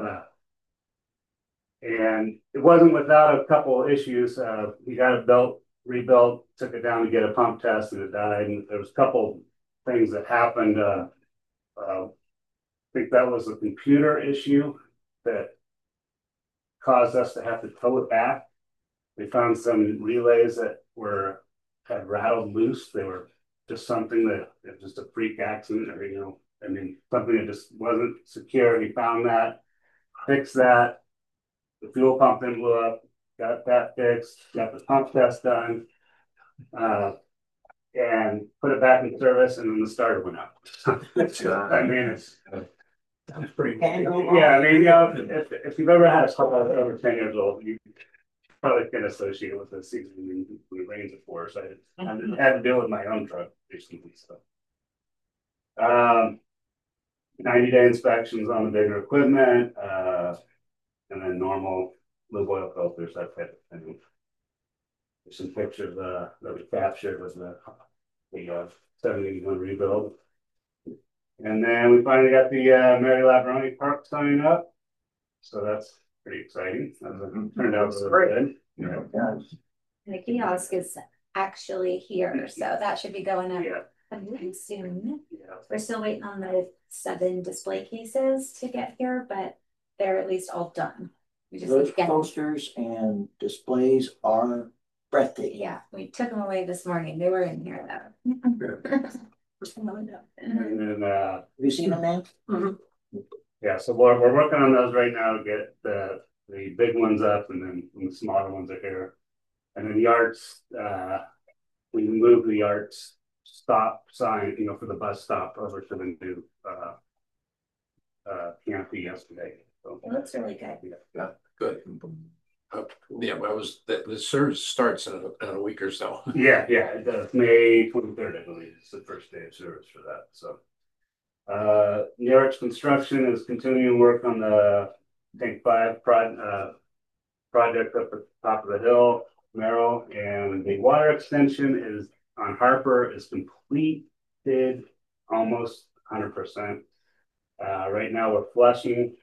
M: And it wasn't without a couple of issues. We got it rebuilt, took it down to get a pump test, and it died. And there was a couple things that happened. I think that was a computer issue that caused us to have to tow it back. We found some relays that had rattled loose. They were just something that it was just a freak accident, or something that just wasn't secure. We found that, fixed that. The fuel pump then blew up. Got that fixed. Got the pump test done. And put it back in service, and then the starter went out. I mean, that's pretty cool. Yeah, I mean, if you've ever had a car over 10 years old, you probably can associate it with the season when it rains, of course. I had to deal with my own truck recently. So 90-day inspections on the bigger equipment, and then normal lube oil filters, that type of thing. There's some pictures that we captured with the 781 rebuild. And then we finally got the Mary Labroni Park signing up. So that's pretty exciting. Turned out really good.
H: The kiosk is actually here, so that should be going up soon. We're still waiting on the 7 display cases to get here, but they're at least all done. We just
D: Those posters and displays are breathtaking.
H: Yeah, we took them away this morning. They were in here though.
M: And then
D: have you seen them, man?
H: Mm-hmm.
M: Yeah, so we're working on those right now to get the big ones up, and then the smaller ones are here. And then the arts, we moved the arts stop sign, for the bus stop over to the new canopy yesterday. So
H: it looks really good.
B: Yeah, good.
L: Yeah, but the service starts in a week or so.
M: Yeah, it does. May 23rd, I believe, is the first day of service for that. So, Nearich Construction is continuing work on the Tank 5 project up at the top of the hill, Merrill, and the water extension is on Harper is completed almost 100%. Right now we're flushing.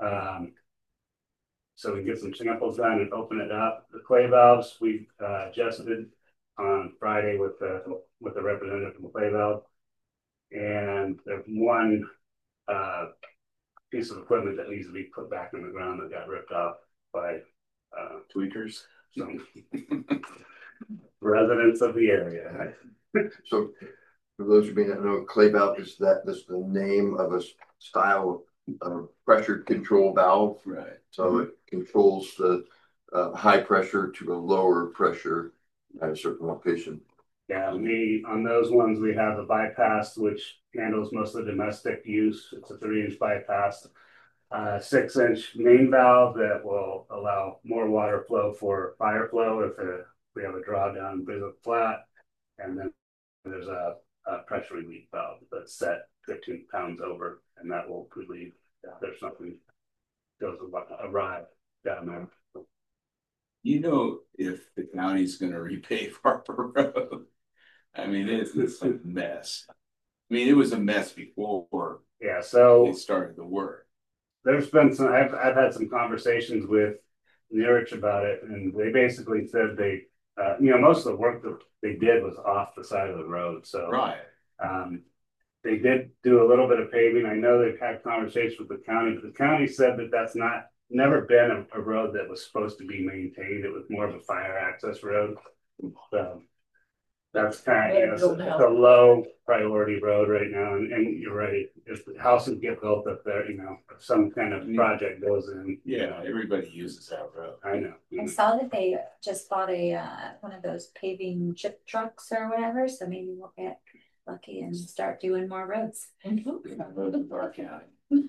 M: So we can get some samples done and open it up. The clay valves we adjusted on Friday with the representative from Clay Valve, and there's one piece of equipment that needs to be put back in the ground that got ripped off by
B: tweakers.
M: Some residents of the area.
E: So for those who may not know, clay valve is the name of a style of pressure control valve.
B: Right.
E: So it controls the high pressure to a lower pressure at a certain location.
M: Yeah, on those ones we have a bypass which handles most of the domestic use. It's a 3-inch bypass, 6-inch main valve that will allow more water flow for fire flow if we have a drawdown in Brisbane Flat, and then there's a pressure relief valve that's set 15 pounds over, and that will relieve if there's something goes awry down there.
B: You know, if the county's going to repave Harper Road, I mean, it's a mess. I mean, it was a mess before.
M: Yeah, so
B: they started the work.
M: There's been some. I've had some conversations with Nearich about it, and they basically said they, most of the work that they did was off the side of the road. So
B: right.
M: They did do a little bit of paving. I know they've had conversations with the county, but the county said that that's never been a road that was supposed to be maintained. It was more of a fire access road. So that's kind of, it's a low priority road right now. And you're right. If the houses get built up there, if some kind of project goes in.
B: Yeah, everybody uses that road.
M: I know.
H: I saw that they just bought one of those paving chip trucks or whatever. So maybe we'll get lucky and start doing more roads.
B: In our county.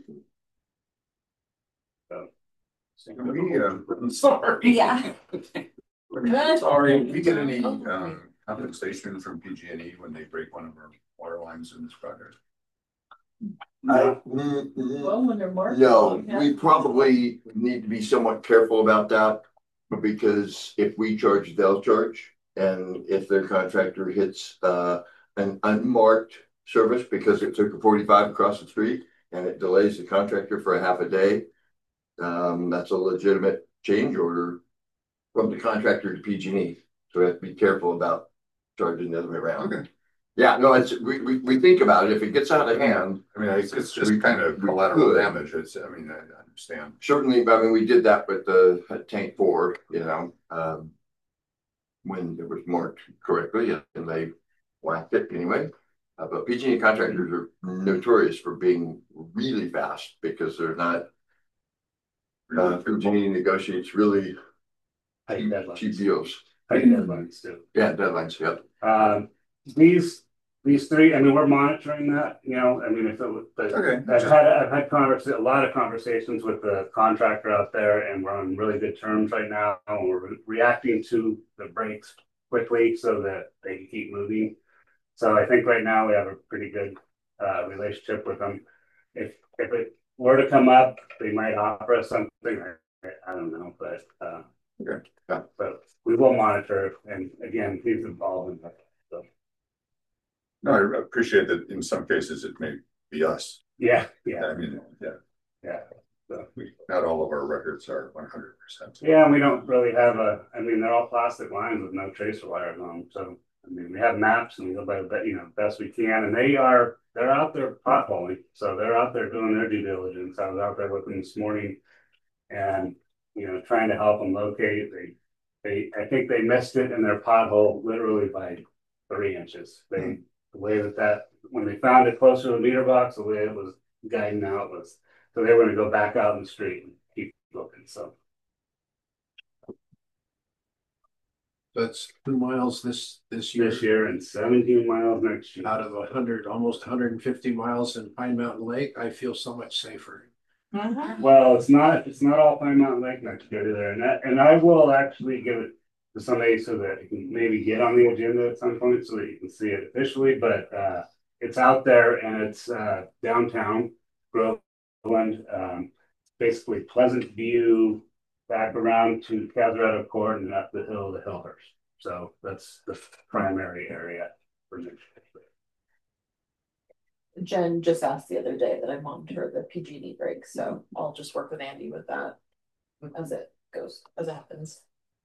E: I'm
B: sorry.
H: Yeah.
B: Sorry.
N: Do we get any compensation from PG&E when they break one of our water lines in this project?
J: Well, when they're marked.
E: No, we probably need to be somewhat careful about that, because if we charge, they'll charge, and if their contractor hits an unmarked service because it took a 45 across the street and it delays the contractor for a half a day, that's a legitimate change order from the contractor to PG&E. So we have to be careful about charging the other way around.
N: Okay.
E: Yeah, no, we think about it. If it gets out of hand,
N: I mean, it's just kind of collateral damage. I understand.
E: Certainly, we did that with the Tank 4, when it was marked correctly, and they whacked it anyway. But PG&E contractors are notorious for being really fast because they're not. PG&E negotiates really cheap deals.
M: Deadlines too.
E: Yeah, deadlines. Yep.
M: These three. We're monitoring that. If it was.
N: Okay.
M: I've had a lot of conversations with the contractor out there, and we're on really good terms right now. And we're reacting to the breaks quickly so that they can keep moving. So I think right now we have a pretty good relationship with them. If it were to come up, they might offer us something. I don't know, but
E: okay. Yeah.
M: But we will monitor, and again, he's involved in that. So.
N: No, I appreciate that. In some cases, it may be us.
M: Yeah.
N: Yeah. So not all of our records are 100%.
M: Yeah, we don't really have they're all plastic lines with no tracer wires on them. So we have maps and we go by best we can, and they're out there potholing, so they're out there doing their due diligence. I was out there with them this morning, and trying to help them locate. I think they missed it in their pothole literally by 3 inches. The way that when they found it closer to the meter box, the way it was guiding out was, so they were going to go back out in the street and keep looking. So
L: that's 2 miles this year.
M: This year and 17 miles next year.
L: Out of 100, almost 150 miles in Pine Mountain Lake, I feel so much safer.
M: Well, it's not all Pine Mountain Lake next year there, and I will actually give it to somebody so that it can maybe get on the agenda at some point so that you can see it officially, but it's out there and it's downtown Groveland, basically Pleasant View back around to Cazarado Court and up the hill to Hillhurst. So that's the primary area for next year.
C: Jen just asked the other day that I monitor the PG&E break, so I'll just work with Andy with that as it goes, as it happens.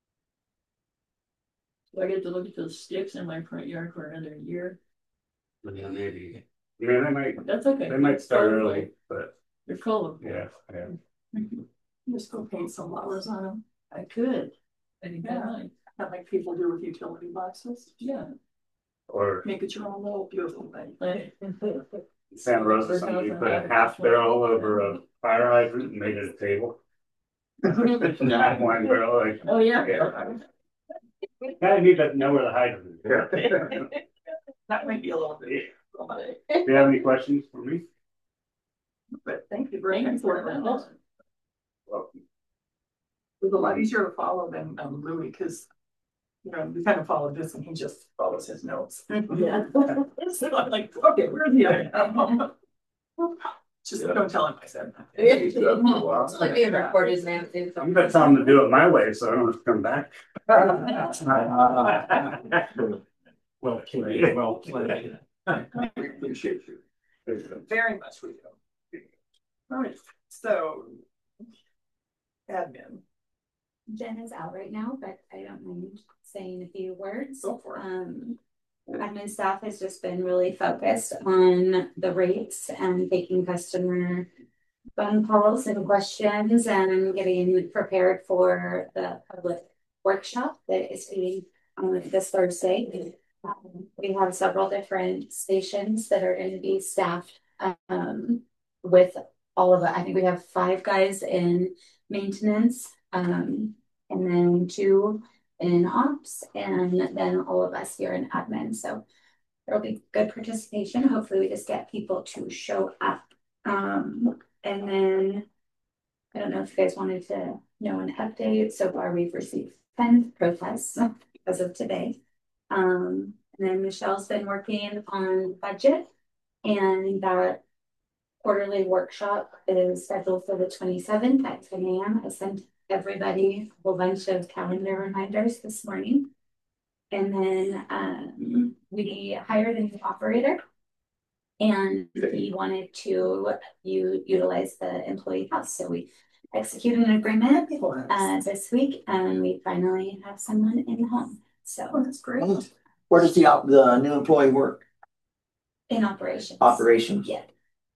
J: Do I get to look at those sticks in my front yard for another year?
M: Yeah, maybe. Yeah, they might.
J: That's okay.
M: They might start early, but
J: they're colorful.
M: Yeah.
A: Just go paint some flowers on them.
J: I could. I think I
A: Yeah.
J: might.
A: Not like people do with utility boxes.
J: Yeah.
M: Or
A: make it your own little beautiful thing.
M: in Santa Rosa, somebody put a half barrel over a fire hydrant and made it a table. Half wine barrel, like.
J: Oh, yeah.
M: Kind of need to know where the hydrant is.
A: That might be a little bit.
M: Do you have any questions for me?
A: But thank you very much for that. It was a lot easier to follow than Louis, because we kind of followed this and he just follows his notes.
J: Yeah.
A: So I'm like, okay, where's the other? Just don't tell him I said that.
C: It's like being recorded now.
M: I'm gonna tell him to do it my way, so I don't have to come back.
F: Well played, well played.
E: We appreciate you.
A: Very much we do. All right, so admin.
H: Jen is out right now, but I don't mind saying a few words.
A: Go for it.
H: Admin staff has just been really focused on the rates and taking customer phone calls and questions and getting prepared for the public workshop that is meeting this Thursday. We have several different stations that are going to be staffed with all of it. I think we have 5 guys in maintenance, and then 2 in ops, and then all of us here in admin. So there'll be good participation. Hopefully we just get people to show up. And then I don't know if you guys wanted to know an update. So far we've received 10 protests as of today. And then Michelle's been working on budget, and that quarterly workshop is scheduled for the 27th at 10 a.m. I sent everybody a whole bunch of calendar reminders this morning. And then we hired a new operator, and we wanted to utilize the employee house. So we executed an agreement this week, and we finally have someone in home. So
A: that's great.
D: Where does the new employee work?
H: In operations.
D: Operations.
H: Yeah.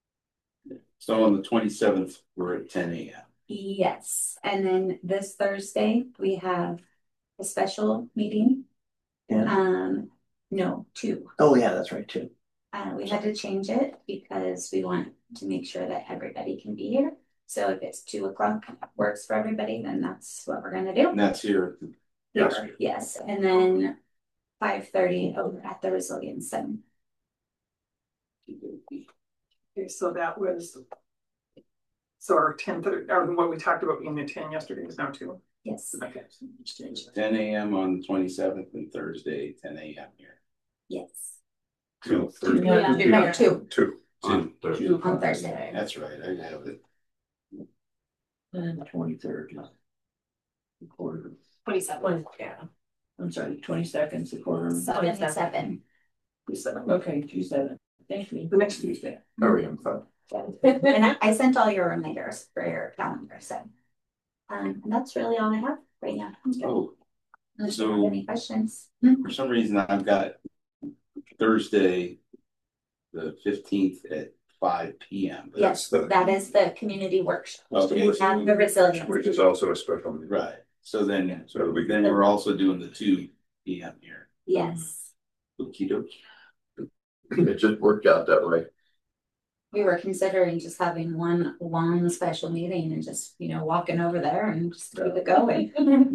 B: So on the 27th, we're at 10 a.m.
H: Yes. And then this Thursday, we have a special meeting.
D: Yeah.
H: No, 2.
D: Oh yeah, that's right, 2.
H: We had to change it because we want to make sure that everybody can be here. So if it's 2 o'clock works for everybody, then that's what we're gonna do.
B: And that's here.
H: Yes. And then 5:30 over at the Resilience Center.
A: Okay, so that was our 10:30, or what we talked about being the 10 yesterday is now 2.
H: Yes.
A: Okay, so just change that.
B: 10 a.m. on the 27th and Thursday, 10 a.m. here.
H: Yes.
B: 2.
H: No, 2.
E: 2.
H: On Thursday.
B: That's right. I have it.
J: And
D: 23rd.
J: quarter.
C: 27. Yeah.
J: I'm sorry, 22nd, the quarter.
H: 7.
J: Okay, 27. Thank you.
A: The next Tuesday.
E: Very fun.
H: And I sent all your reminders for your calendar. So, and that's really all I have right now.
B: Oh,
H: Unless you have any questions.
B: for some reason, I've got Thursday, the 15th at 5 p.m. but
H: Yes, that is the community workshop.
B: Okay.
H: And the resilience.
E: Which is also a special meeting.
B: Right. So then
E: we
B: we're also doing the 2 p.m. here.
H: Yes.
B: Okie dokie.
E: It just worked out that way.
H: We were considering just having one long special meeting and just, walking over there and just keep it going.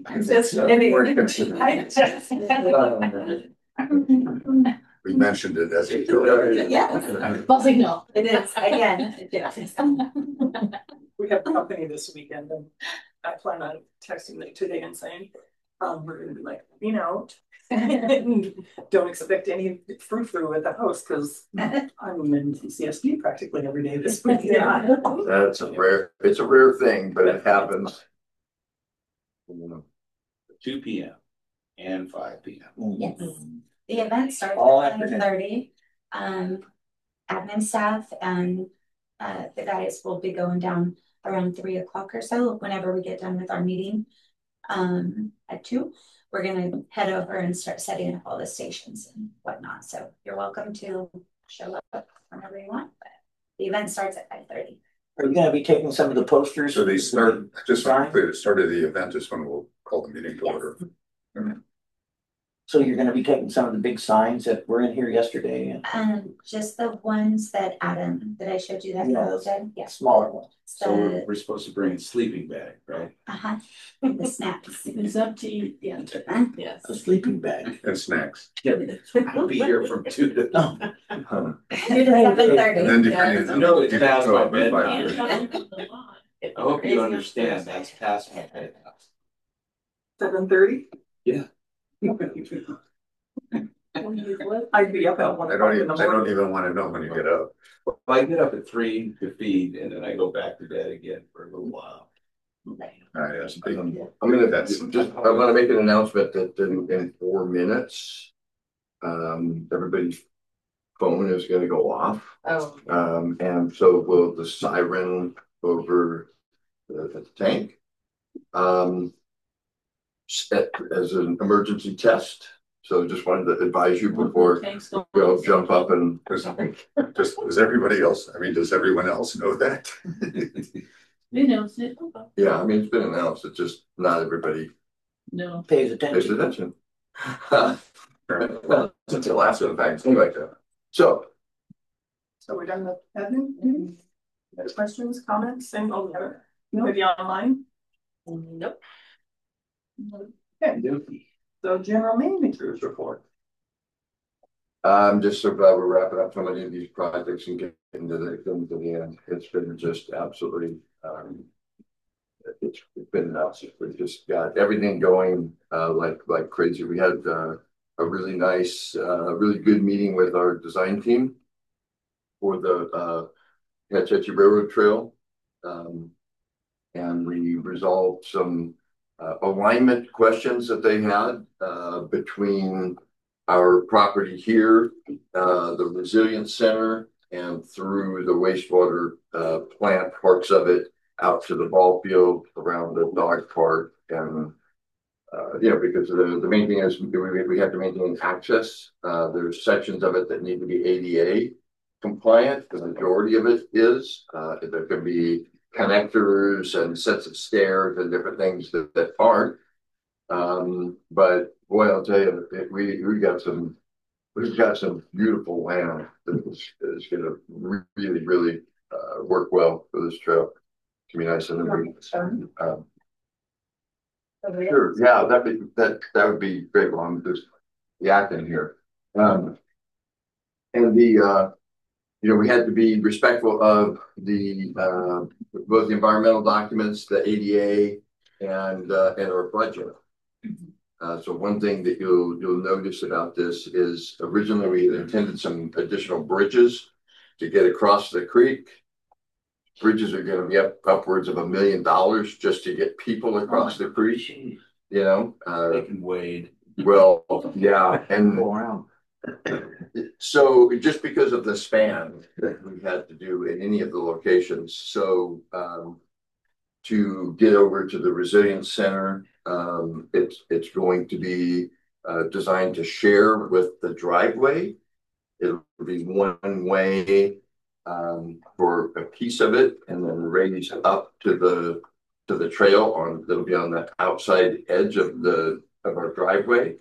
E: We mentioned it as a.
H: Yeah.
C: Buzzing no.
H: It is, again.
A: we have company this weekend, and I plan on texting them today and saying, we're gonna be like, out. Don't expect any frou-frou at the house, because I'm in CSD practically every day this weekend. Yeah.
E: It's a rare thing, but it happens.
N: 2 p.m. and 5 p.m.
H: Yes, the event starts
D: All
H: at
D: afternoon.
H: 9:30. Admin staff and the guys will be going down around 3 o'clock or so, whenever we get done with our meeting. At 2, we're gonna head over and start setting up all the stations and whatnot. So you're welcome to show up whenever you want, but the event starts at 5:30.
D: Are you gonna be taking some of the posters?
N: So they start, just to be clear, the start of the event is when we'll call the meeting to order.
D: So you're gonna be taking some of the big signs that were in here yesterday and
H: Just the ones that Adam, that I showed you that photo did, yes.
D: smaller ones.
H: The,
N: We're supposed to bring a sleeping bag, right?
H: the snacks.
J: It's up to you, yeah.
H: Yes.
D: A sleeping bag.
N: And snacks. I'll be here from 2 to.
D: No.
H: 2 to 7:30.
N: And then depending on.
B: You know it's past my
N: By
B: bedtime.
N: 5:30.
B: I hope you understand that's past my bedtime.
A: 7:30?
B: Yeah.
A: I'd be up at 1
N: I
A: o'clock in the
N: don't
A: morning.
N: even want to know when you get up.
B: I get up at 3 to feed, and then I go back to bed again for a little while.
N: Yes.
E: I'm gonna I want to make an announcement that in 4 minutes, everybody's phone is gonna go off.
C: Oh.
E: And so will the siren over the tank. As an emergency test. So just wanted to advise you before we'll jump up and.
N: Does everybody else, I mean, does everyone else know that?
J: They announced it.
E: Yeah, I mean, it's been announced. It's just not everybody
J: No.
D: Pays
E: pays
D: attention.
E: attention. Well, since the last one, thanks, things like that. So.
A: So we're done with admin? Any questions, comments, and maybe online?
C: Nope.
A: Okay. So general managers report.
E: Just so glad we're wrapping up so many of these projects and getting to the end. It's been just absolutely, it's been nuts. We've just got everything going like crazy. We had a really nice, really good meeting with our design team for the Hatch Hetchy Railroad Trail, and we resolved some alignment questions that they had between our property here, the Resilience Center, and through the wastewater plant parts of it out to the ball field, around the dog park, and because the main thing is we have to maintain access. There's sections of it that need to be ADA compliant. The majority of it is. There can be connectors and sets of stairs and different things that aren't. But boy, I'll tell you, we've got some beautiful land that is going to really work well for this trail. It's gonna be nice and sure, yeah, that would be great. Well, I'm just yakking here, and we had to be respectful of the both the environmental documents, the ADA, and our budget. So one thing that you'll notice about this is originally we had intended some additional bridges to get across the creek. Bridges are going to be upwards of $1 million just to get people across the creek. They can wade. Well, yeah, and go around. So just because of the span that we had to do in any of the locations, so to get over to the Resilience Center, it's going to be designed to share with the driveway. It'll be one way for a piece of it, and then raise up to the trail that'll be on the outside edge of our driveway.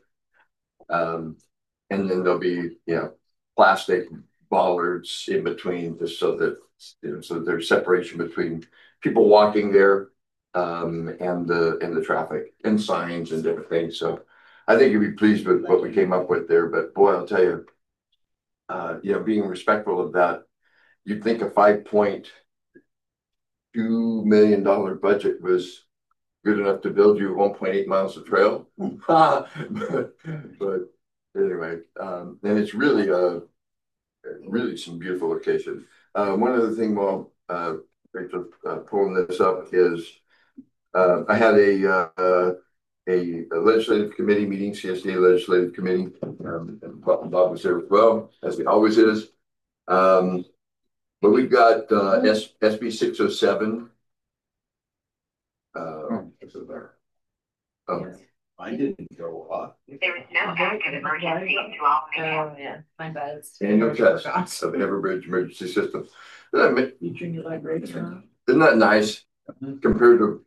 E: And then there'll be plastic bollards in between, just so that so there's separation between people walking there and the traffic, and signs and different things. So I think you'll be pleased with what we came up with there. But boy, I'll tell you, being respectful of that, you'd think a 5-point $2 million budget was good enough to build you 1.8 miles of trail. but anyway, and it's really really some beautiful location. One other thing while Rachel pulling this up is I had a legislative committee meeting, CSDA legislative committee, and Bob was there as well, as he always is. But we've got SB 607.
N: I didn't go up.
C: There is no active emergency to all. Oh, yeah, my bad.
E: Annual test of Everbridge emergency system.
J: You turn your light rates on.
E: Isn't that nice compared to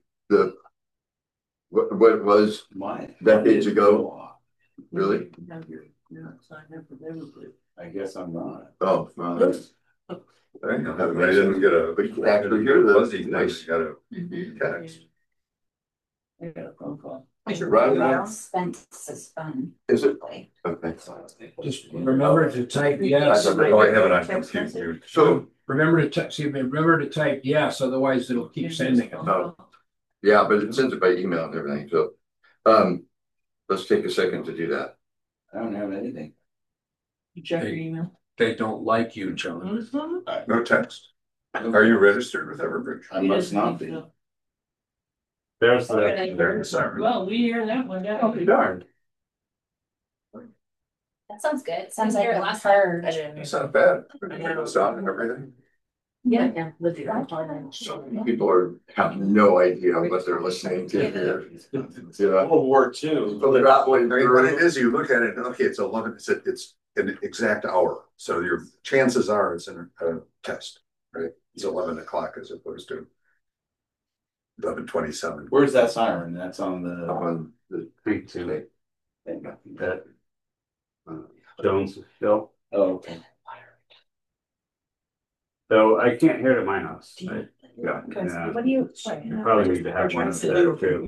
E: what it was decades ago? Really?
J: You're not signed up for Everbridge.
N: I guess I'm not.
E: Oh, well,
N: I didn't get a.
E: but you can actually hear the
N: Fuzzy, nice. Got a text.
J: I got a phone call.
E: Right.
H: Expense is fun.
E: Is it? Okay.
L: Just remember to type yes.
N: Oh, I have it on computer.
E: So
L: Remember to type yes, otherwise it'll keep sending it.
E: yeah, but it sends it by email and everything. So let's take a second to do that.
J: I don't have anything. You check your email?
L: They don't like you, John.
N: No text. Are you registered with Everbridge?
K: I must not be.
M: There's the.
N: There's the siren.
J: Well, we hear that one, yeah.
E: I'll be darned.
H: That sounds good. Sounds like a purge.
N: It's not bad. It's on and everything.
C: Yeah.
E: So many people have no idea what they're listening to here. You know?
K: World War II.
E: So they're not
N: I mean, what it is, you look at it, okay, it's 11, it's an exact hour. So your chances are it's a test, right? It's 11 o'clock as opposed to 11:27.
K: Where's that siren? That's on the
M: Creek too.
K: thing.
M: That Jones Hill.
K: Oh, okay.
M: So I can't hear it at my house.
E: Yeah.
M: Yeah.
C: What do you?
M: You probably need to have one of there too.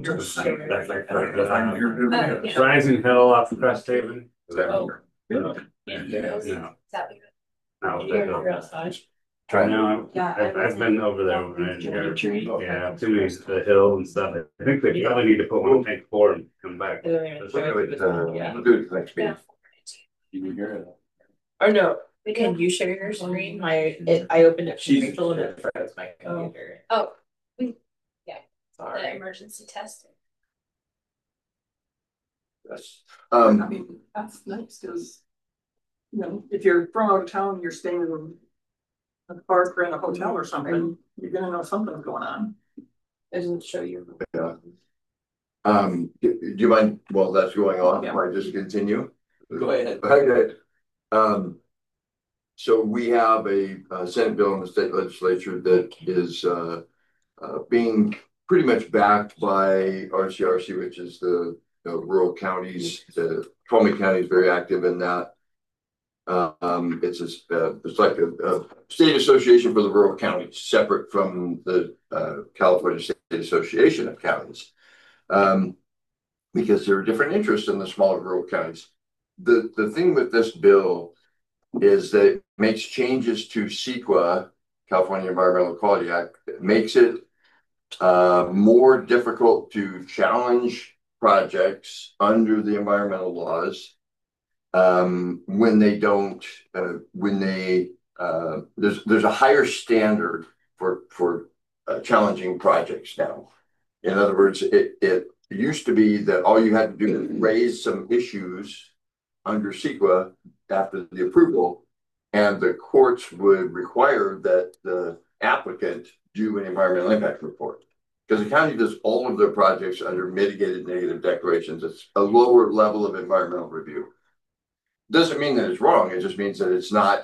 H: Yeah.
M: Rising Hill off of Crest Haven.
N: Is that
J: Oh.
M: No.
H: Is that what
M: No,
J: You're outside.
M: no, I've been over there. And yeah, too many the hill and stuff. I think they probably need to put one tank four and come back.
E: We'll do it next meeting.
K: You can hear it.
C: Or no, can you share your screen? I opened it.
K: She's-
C: Rachel and it froze my computer.
H: Oh,
C: Sorry.
H: the emergency testing.
E: Yes.
A: I mean, that's nice because, you know, if you're from out of town, you're staying in a park or in a hotel or something, you're gonna know something's going on.
C: Doesn't show you.
E: Yeah. Do you mind while that's going on, if I just continue?
K: Go ahead.
E: Okay. So we have a Senate bill in the state legislature that is being pretty much backed by RCRC, which is the rural counties. The 12 County is very active in that. It's like a state association for the rural counties, separate from the California State Association of Counties, because there are different interests in the smaller rural counties. The thing with this bill is that it makes changes to CEQA, California Environmental Quality Act. It makes it more difficult to challenge projects under the environmental laws when they don't, there's a higher standard for challenging projects now. In other words, it used to be that all you had to do was raise some issues under CEQA after the approval, and the courts would require that the applicant do an environmental impact report. Because the county does all of their projects under mitigated negative declarations. It's a lower level of environmental review. Doesn't mean that it's wrong. It just means that it's not,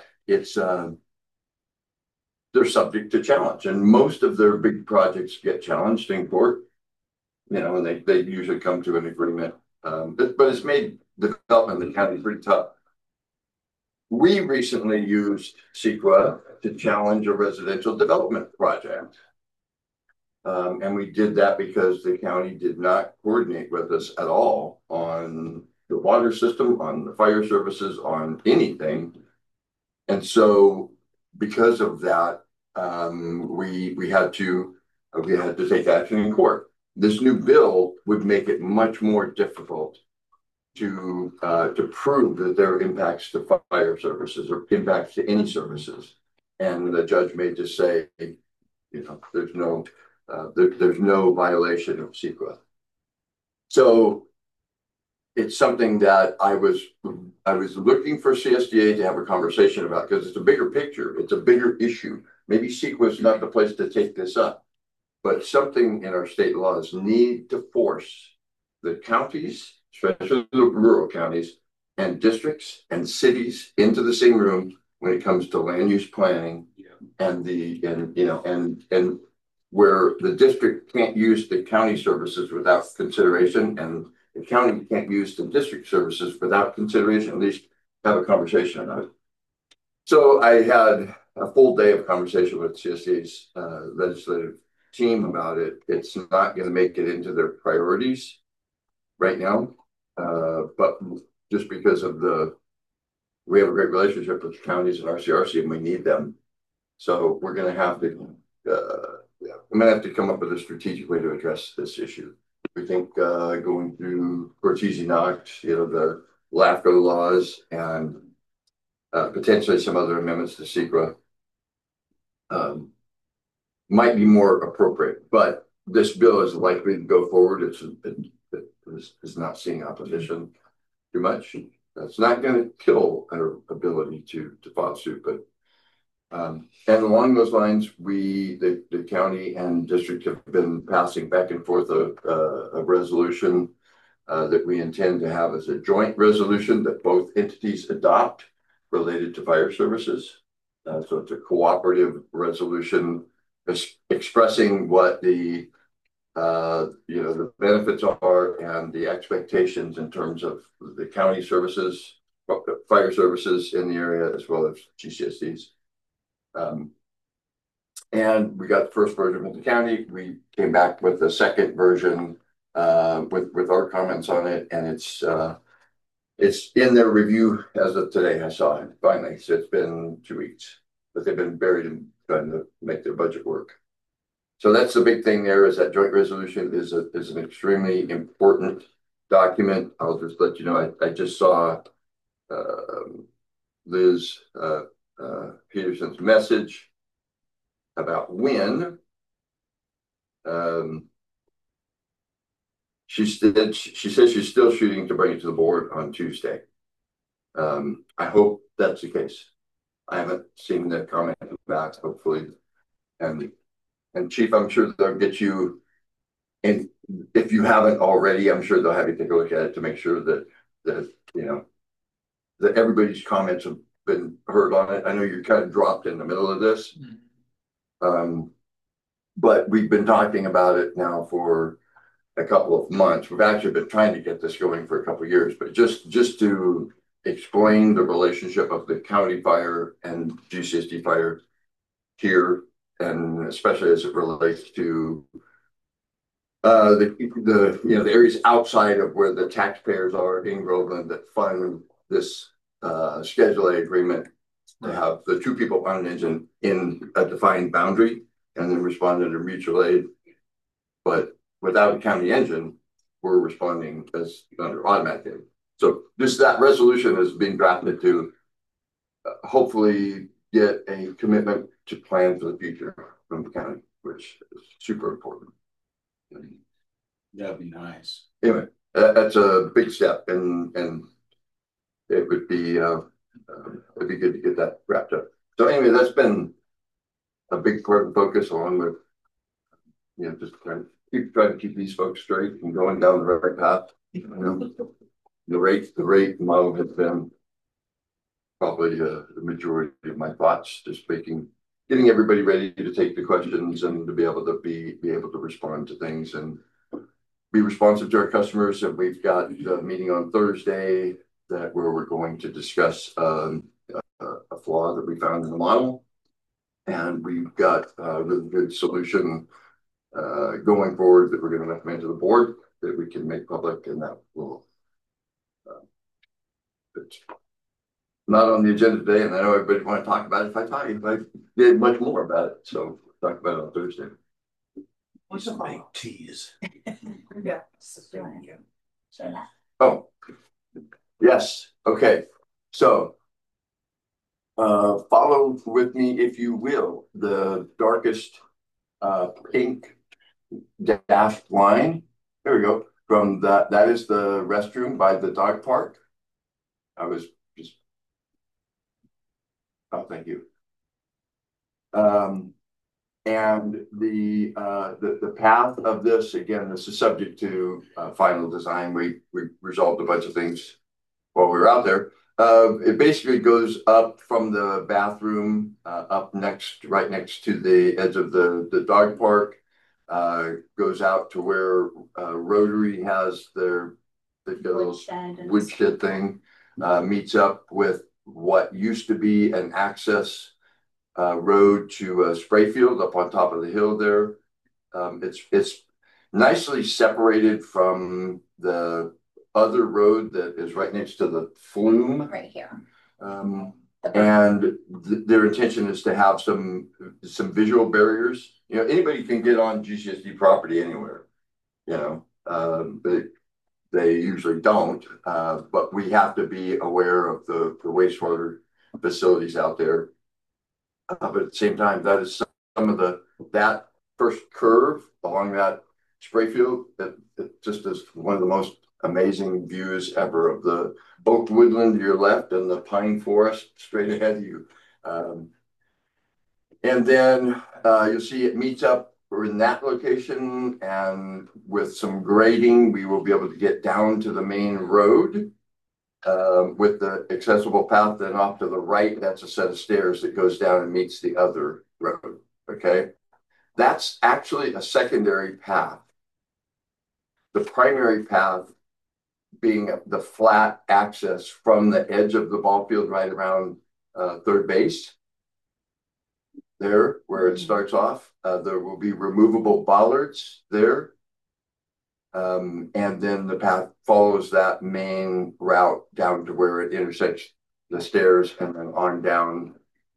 E: they're subject to challenge. And most of their big projects get challenged in court, you know, and they usually come to an agreement. But it's made development in the county pretty tough. We recently used CEQA to challenge a residential development project. And we did that because the county did not coordinate with us at all on the water system, on the fire services, on anything. And so because of that, we had to we had to take action in court. This new bill would make it much more difficult to prove that there are impacts to fire services or impacts to any services. And the judge may just say, there's no violation of CEQA. So it's something that I was looking for CSDA to have a conversation about, because it's a bigger picture. It's a bigger issue. Maybe CEQA is not the place to take this up, but something in our state laws need to force the counties, especially the rural counties, and districts and cities into the same room when it comes to land use planning, and where the district can't use the county services without consideration, and the county can't use the district services without consideration. At least have a conversation about it. So I had a full day of conversation with CSDA's legislative team about it. It's not going to make it into their priorities right now, but just because of we have a great relationship with the counties and RCRC, and we need them. So we're going to have to, I'm going to have to come up with a strategic way to address this issue. We think going through Cortese-Knox, the LAFCO laws, and potentially some other amendments to CEQA might be more appropriate. But this bill is likely to go forward. It's not seeing opposition too much. That's not going to kill our ability to file suit, but and along those lines, the county and district have been passing back and forth a resolution that we intend to have as a joint resolution that both entities adopt related to fire services. So it's a cooperative resolution expressing what the benefits are and the expectations in terms of the county services, fire services in the area, as well as GCSDs. And we got the first version with the county. We came back with the second version with our comments on it, and it's in their review as of today. I saw it finally. So it's been 2 weeks, but they've been buried in trying to make their budget work. So that's the big thing there, is that joint resolution is an extremely important document. I'll just let you know, I just saw Liz Peterson's message about when she says she's still shooting to bring it to the board on Tuesday. I hope that's the case. I haven't seen the comment back, hopefully. And Chief, I'm sure they'll get you, and if you haven't already, I'm sure they'll have you take a look at it to make sure that everybody's comments have been heard on it. I know you're kind of dropped in the middle of this, but we've been talking about it now for a couple of months. We've actually been trying to get this going for a couple of years, but just to explain the relationship of the county fire and GCSD fire here, and especially as it relates to the areas outside of where the taxpayers are in Groveland that fund this Schedule A agreement, to have the two people on an engine in a defined boundary and then respond under mutual aid. But without a county engine, we're responding as under automatic aid. So that resolution is being drafted to hopefully get a commitment to plan for the future from the county, which is super important.
L: That'd be nice.
E: Anyway, that's a big step, and it would be it'd be good to get that wrapped up. So anyway, that's been a big part of the focus, along with just trying to keep these folks straight and going down the right path. The rate model has been probably the majority of my thoughts, just getting everybody ready to take the questions and to be able to respond to things and be responsive to our customers. And we've got a meeting on Thursday where we're going to discuss a flaw that we found in the model, and we've got a really good solution going forward that we're going to recommend to the board that we can make public, and that will. It's not on the agenda today, and I know everybody want to talk about it. If I did much more about it, so we'll talk about it on Thursday.
A: What's the big
L: tease?
A: Yeah.
H: Sure that.
E: Oh, yes, okay, so. Follow with me, if you will, the darkest pink dashed line. There we go. From that is the restroom by the dog park. I was just, oh, thank you. And the path of this, again, this is subject to final design. We resolved a bunch of things while we were out there. It basically goes up from the bathroom, up right next to the edge of the dog park, goes out to where Rotary has their little woodshed thing, meets up with what used to be an access road to Sprayfield up on top of the hill there. It's nicely separated from the other road that is right next to the flume.
H: Right here.
E: And their intention is to have some visual barriers. You know, anybody can get on GCSD property anywhere, you know, but they usually don't. But we have to be aware of the wastewater facilities out there. But at the same time, that is some of that first curve along that Sprayfield that just is one of the most amazing views ever of the oak woodland to your left and the pine forest straight ahead of you. And then you'll see it meets up. We're in that location, and with some grading, we will be able to get down to the main road with the accessible path. Then off to the right, that's a set of stairs that goes down and meets the other road. Okay, that's actually a secondary path. The primary path being the flat access from the edge of the ball field right around third base. There, where it starts off, there will be removable bollards there. And then the path follows that main route down to where it intersects the stairs and then on down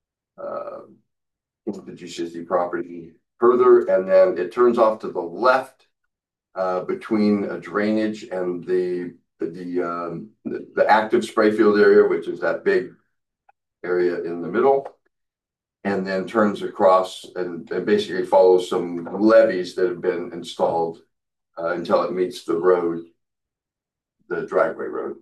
E: into the GCSD property further. And then it turns off to the left between a drainage and the active Sprayfield area, which is that big area in the middle, and then turns across and basically follows some levees that have been installed until it meets the road, the driveway road.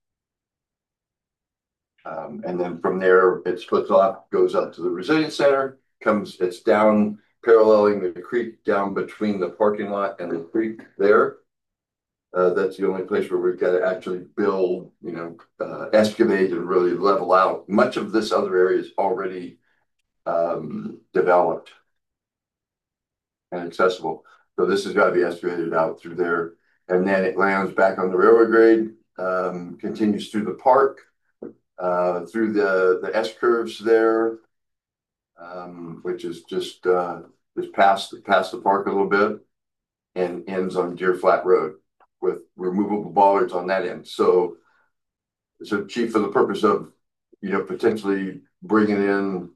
E: And then from there, it splits off, goes up to the Resilience Center, it's down paralleling the creek down between the parking lot and the creek there. That's the only place where we've got to actually build, you know, excavate and really level out. Much of this other area is already developed and accessible. So this has got to be excavated out through there. And then it lands back on the railroad grade, continues through the park, through the S-curves there, which is just past the park a little bit, and ends on Deer Flat Road with removable bollards on that end. So Chief, for the purpose of, you know, potentially bringing in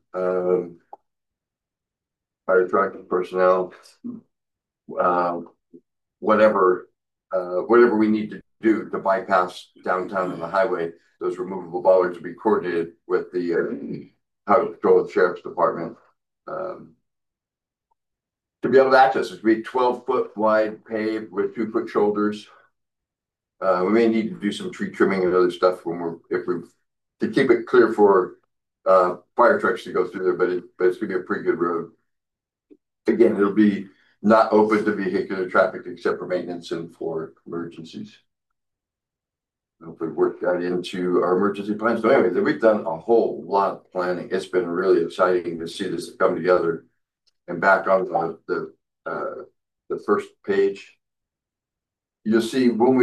E: fire truck personnel, whatever we need to do to bypass downtown and the highway, those removable bollards will be coordinated with the Highway Patrol, the Sheriff's Department, to be able to access it. Be 12-foot wide paved with 2-foot shoulders. We may need to do some tree trimming and other stuff to keep it clear for fire trucks to go through there, but it's gonna be a pretty good road. Again, it'll be not open to vehicular traffic except for maintenance and for emergencies. Hopefully work that into our emergency plans. So anyway, we've done a whole lot of planning. It's been really exciting to see this come together. And back on the first page, you'll see when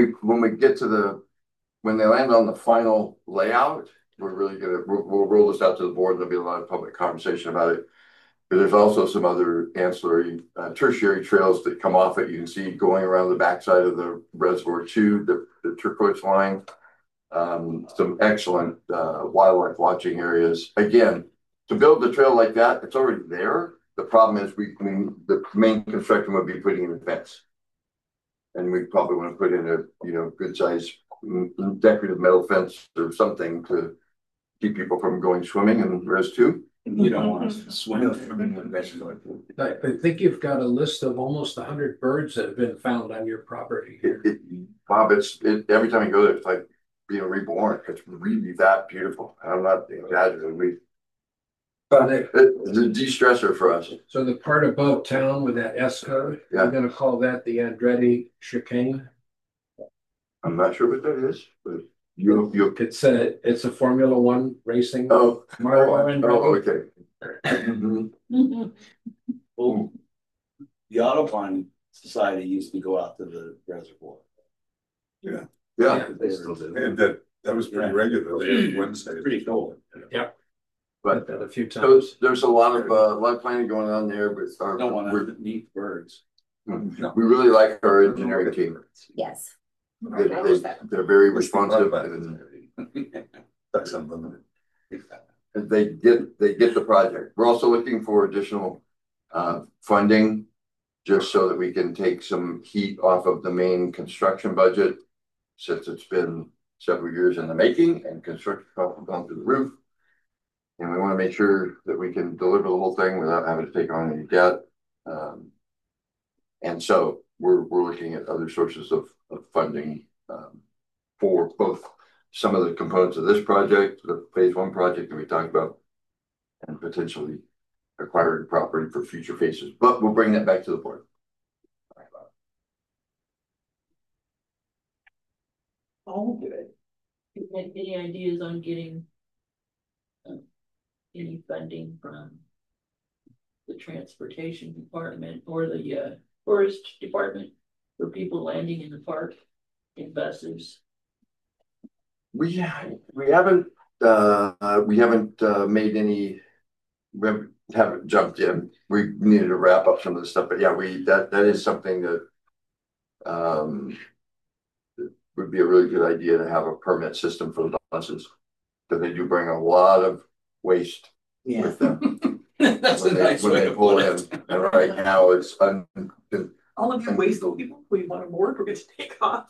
E: they land on the final layout, we'll roll this out to the board, and there'll be a lot of public conversation about it. But there's also some other ancillary tertiary trails that come off it. You can see going around the backside of the reservoir too, the turquoise line. Some excellent wildlife watching areas. Again, to build the trail like that, it's already there. the problem is the main construction would be putting in a fence. And we probably want to put in a, good size decorative metal fence or something to keep people from going swimming and res too.
B: You don't want to swim in vegetable.
L: I think you've got a list of almost 100 birds that have been found on your property.
E: Bob, every time you go there, it's like being reborn. It's really that beautiful. I'm not exaggerating. It's a de-stressor for us.
L: So the part above town with that S code,
E: Yeah.
L: I'm going to call that the Andretti chicane.
E: I'm not sure what that is, but
L: it's a Formula One racing.
E: Okay.
B: Well, the Audubon Society used to go out to the reservoir.
N: Yeah.
B: They still do.
N: And that was pretty regular Wednesday.
B: Pretty cool.
L: Yep.
E: But
L: a few times.
E: there's a lot of planning going on there, but
B: Don't want to meet birds.
E: we really like our engineering team.
H: Yes.
E: They're very responsive and
N: That's unlimited.
E: they get the project. We're also looking for additional funding just so that we can take some heat off of the main construction budget, since it's been several years in the making and construction costs have gone through the roof. And we want to make sure that we can deliver the whole thing without having to take on any debt. And so we're looking at other sources of funding for both some of the components of this project, the phase 1 project that we talked about, and potentially acquiring property for future phases. But we'll bring that back to the board.
J: Oh, good. Any ideas on getting any funding from the transportation department or the forest department for people landing in the park in buses?
E: We haven't made any. We haven't jumped in. We needed to wrap up some of the stuff, but yeah, that is something that would be a really good idea to have a permit system for the buses, because they do bring a lot of waste with them.
B: That's a nice way to pull in.
E: And right now it's
A: all of you wasteful people, we want to board, we're going to take off.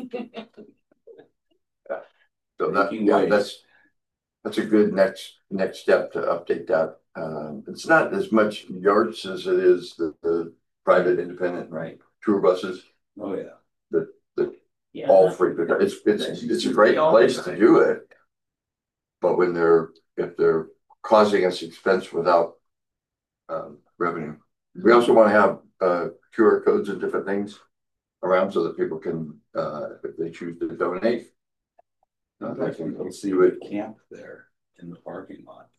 E: So that's a good next step to update that. It's not as much yards as it is the private independent tour buses.
B: Oh yeah.
E: That all free. It's a great place to do it. But if they're causing us expense without revenue. We also want to have QR codes and different things around so that people can, if they choose to donate,
B: I can see what camp there in the parking lot.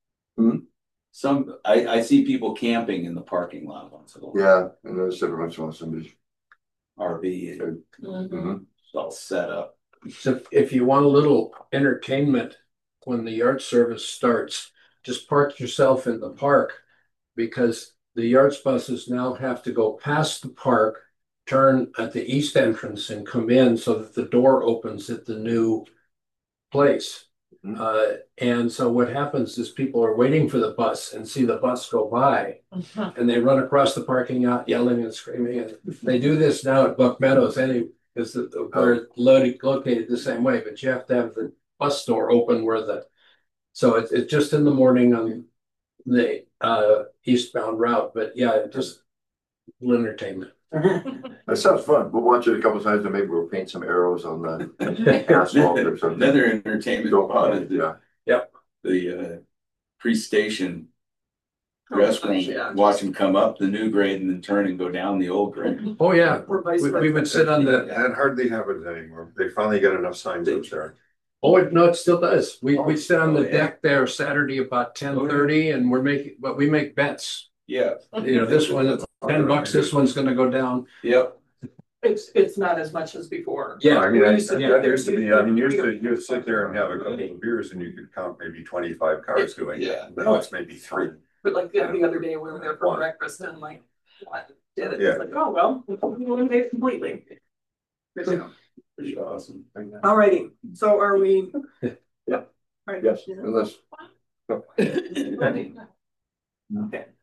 B: I see people camping in the parking lot once in a while.
E: Yeah, and there's every once in a while somebody's
B: RV it's all set up.
L: So if you want a little entertainment when the yard service starts, just park yourself in the park, because the yards buses now have to go past the park, turn at the east entrance and come in so that the door opens at the new place. And so what happens is people are waiting for the bus and see the bus go by and they run across the parking lot yelling and screaming. And they do this now at Buck Meadows anyway, because we're located the same way, but you have to have the bus door open so it's just in the morning on the eastbound route. But yeah, just entertainment.
E: That sounds fun. We'll watch it a couple times and maybe we'll paint some arrows on the asphalt or something.
B: Another entertainment.
L: Yep.
B: The pre-station restaurant, watch them come up the new grade and then turn and go down the old grade.
L: Oh yeah, we would sit on the.
N: That hardly happens anymore. They finally got enough signs up there.
L: Oh no, it still does. We sit on the deck there Saturday about 10:30, and we make bets.
B: Yeah.
L: This one at $10. This one's going to go down.
B: Yep.
A: It's not as much as before.
L: Yeah,
N: I mean, that used to be. I mean, you'd sit there and have a couple of beers, and you could count maybe 25 cars going.
B: Yeah.
N: Now it's maybe 3.
A: But like the other day we were there for breakfast and like did it.
N: Yeah.
A: It's like, oh well, we eliminated completely.
B: Pretty awesome.
A: All righty. So are we?
E: Yep.
A: Right.
E: Yes. Unless.
A: Okay.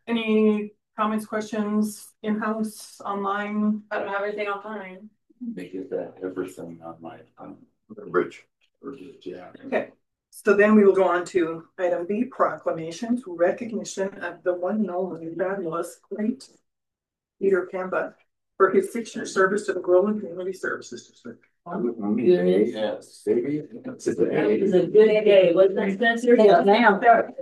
A: Any comments, questions, in-house, online?
C: I don't have everything online.
B: Make it that everything on my,
E: Bridge.
B: yeah.
A: Okay, so then we will go on to item B, proclamation to recognition of the one and only fabulous great Peter Pamba for his 6-year service to the Groveland Community Services District.
B: Yes, baby.
J: That was a good day, wasn't it, Spencer?
G: Yeah, now.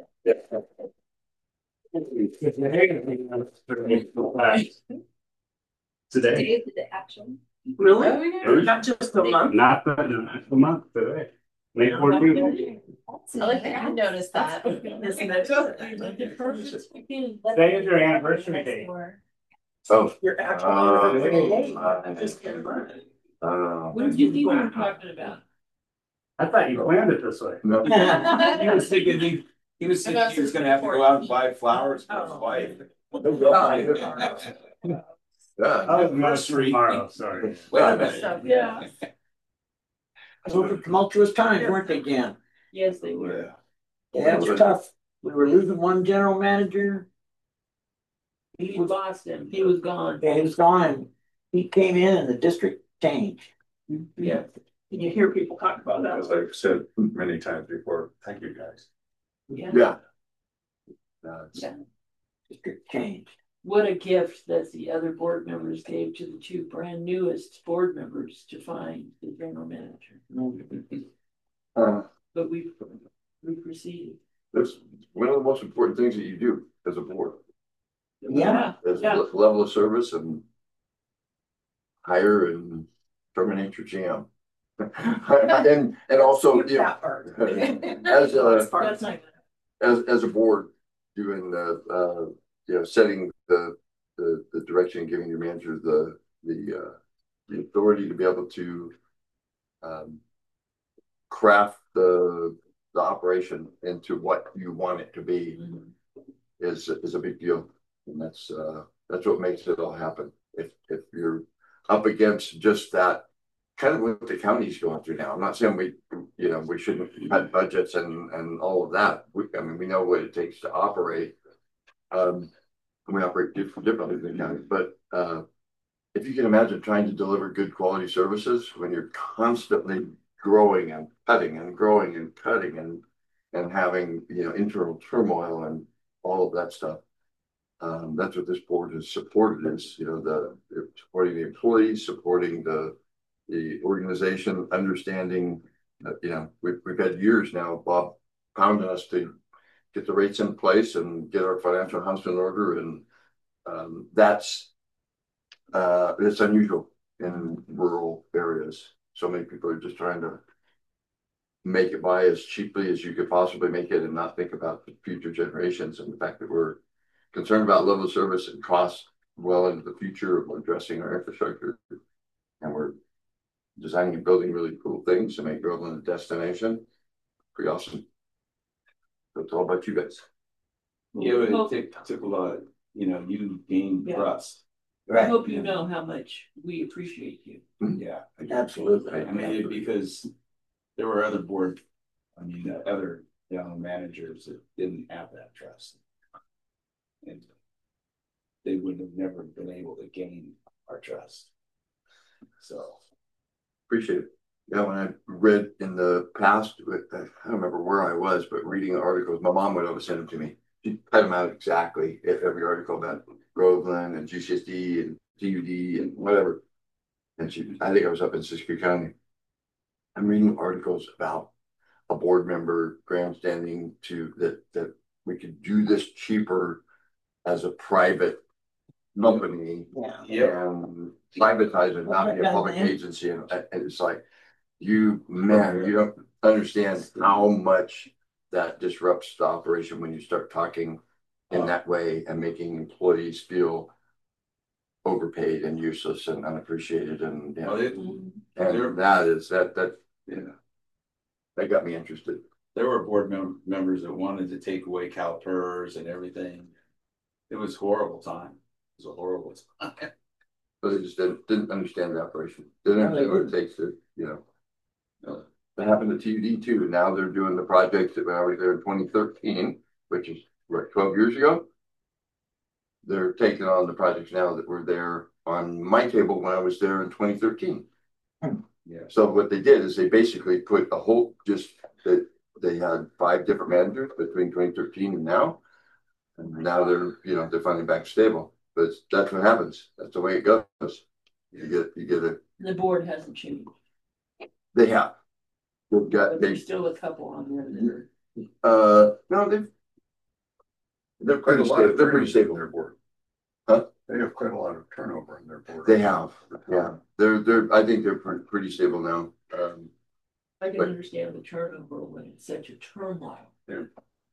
M: Today,
H: Actually.
A: Really?
C: Oh, yeah.
A: Not just the month?
M: not the month today. May 14th.
C: I like that you noticed that.
A: Isn't it?
M: Today is your anniversary date.
E: Oh.
A: Your actual just in month.
J: What did you think we were talking about?
M: I thought you planned it this way.
E: No.
B: He was thinking he was thinking he was gonna have to go out and buy flowers for his wife.
M: Oh, tomorrow, sorry.
B: Wait a minute.
J: Yeah.
D: Those were tumultuous times, weren't they, Jan?
J: Yes, they were.
D: Yeah, it was tough. We were losing one general manager.
J: He lost him. He was gone.
D: Yeah, he was gone. He came in and the district changed.
J: Yeah.
A: You hear people talk about that.
N: As I've said many times before, thank you guys.
E: Yeah.
J: Yeah.
D: District changed.
J: What a gift that the other board members gave to the two brand newest board members to find the general manager. But we proceeded.
E: That's one of the most important things that you do as a board.
D: Yeah.
E: As a level of service and hire and terminate your GM. and also, you know, as a board doing the you know, setting the direction and giving your manager the authority to be able to craft the operation into what you want it to be is a big deal, and that's what makes it all happen. If you're up against just that, kind of what the county's going through now. I'm not saying we shouldn't cut budgets and all of that. I mean, we know what it takes to operate. We operate differently than the county, but if you can imagine trying to deliver good quality services when you're constantly growing and cutting and growing and cutting and having, you know, internal turmoil and all of that stuff. That's what this board has supported, is, you know, supporting the employees, supporting the organization, understanding that, you know, we've had years now, Bob pounding us to get the rates in place and get our financial house in order, and that's it's unusual in rural areas. So many people are just trying to make it by as cheaply as you could possibly make it and not think about the future generations, and the fact that we're concerned about level of service and cost well into the future of addressing our infrastructure, and we're designing and building really cool things to make Groveland a destination. Pretty awesome. It's all about you guys.
B: Yeah, it took a lot. You know, you gained trust.
J: I hope you know how much we appreciate you.
B: Yeah,
D: Absolutely.
B: I mean, because there were other other managers that didn't have that trust, and they would have never been able to gain our trust. So
E: appreciate it. Yeah, when I read in the past, I don't remember where I was, but reading articles, my mom would always send them to me. She'd cut them out exactly, every article about Groveland and GCSD and TUD and whatever. And I think I was up in Siskiyou County. I'm reading articles about a board member grandstanding that we could do this cheaper as a private company and privatize it, not be a public agency. And it's like, you don't understand how much that disrupts the operation when you start talking in that way and making employees feel overpaid and useless and unappreciated, and that got me interested.
B: There were board members that wanted to take away CalPERS and everything. It was a horrible time. It was a horrible time.
E: But they just didn't understand the operation. Didn't understand what it takes to, you know. That happened to TUD too. Now they're doing the projects that when I was there in 2013, which is 12 years ago. they're taking on the projects now that were there on my table when I was there in 2013.
B: Yeah.
E: So what they did is they basically put a whole, just that they had 5 different managers between 2013 and now. And now they're, they're finally back stable. But that's what happens. That's the way it goes. You get a.
J: The board hasn't changed.
E: They have. They've got.
J: But there's still a couple on there that
E: No, they're
N: Quite a lot of
E: they're pretty stable.
N: in their board.
E: Huh?
N: They have quite a lot of turnover in their board.
E: They have. Yeah. I think they're pretty stable now.
J: I can understand the turnover when it's such a turmoil.
E: Yeah.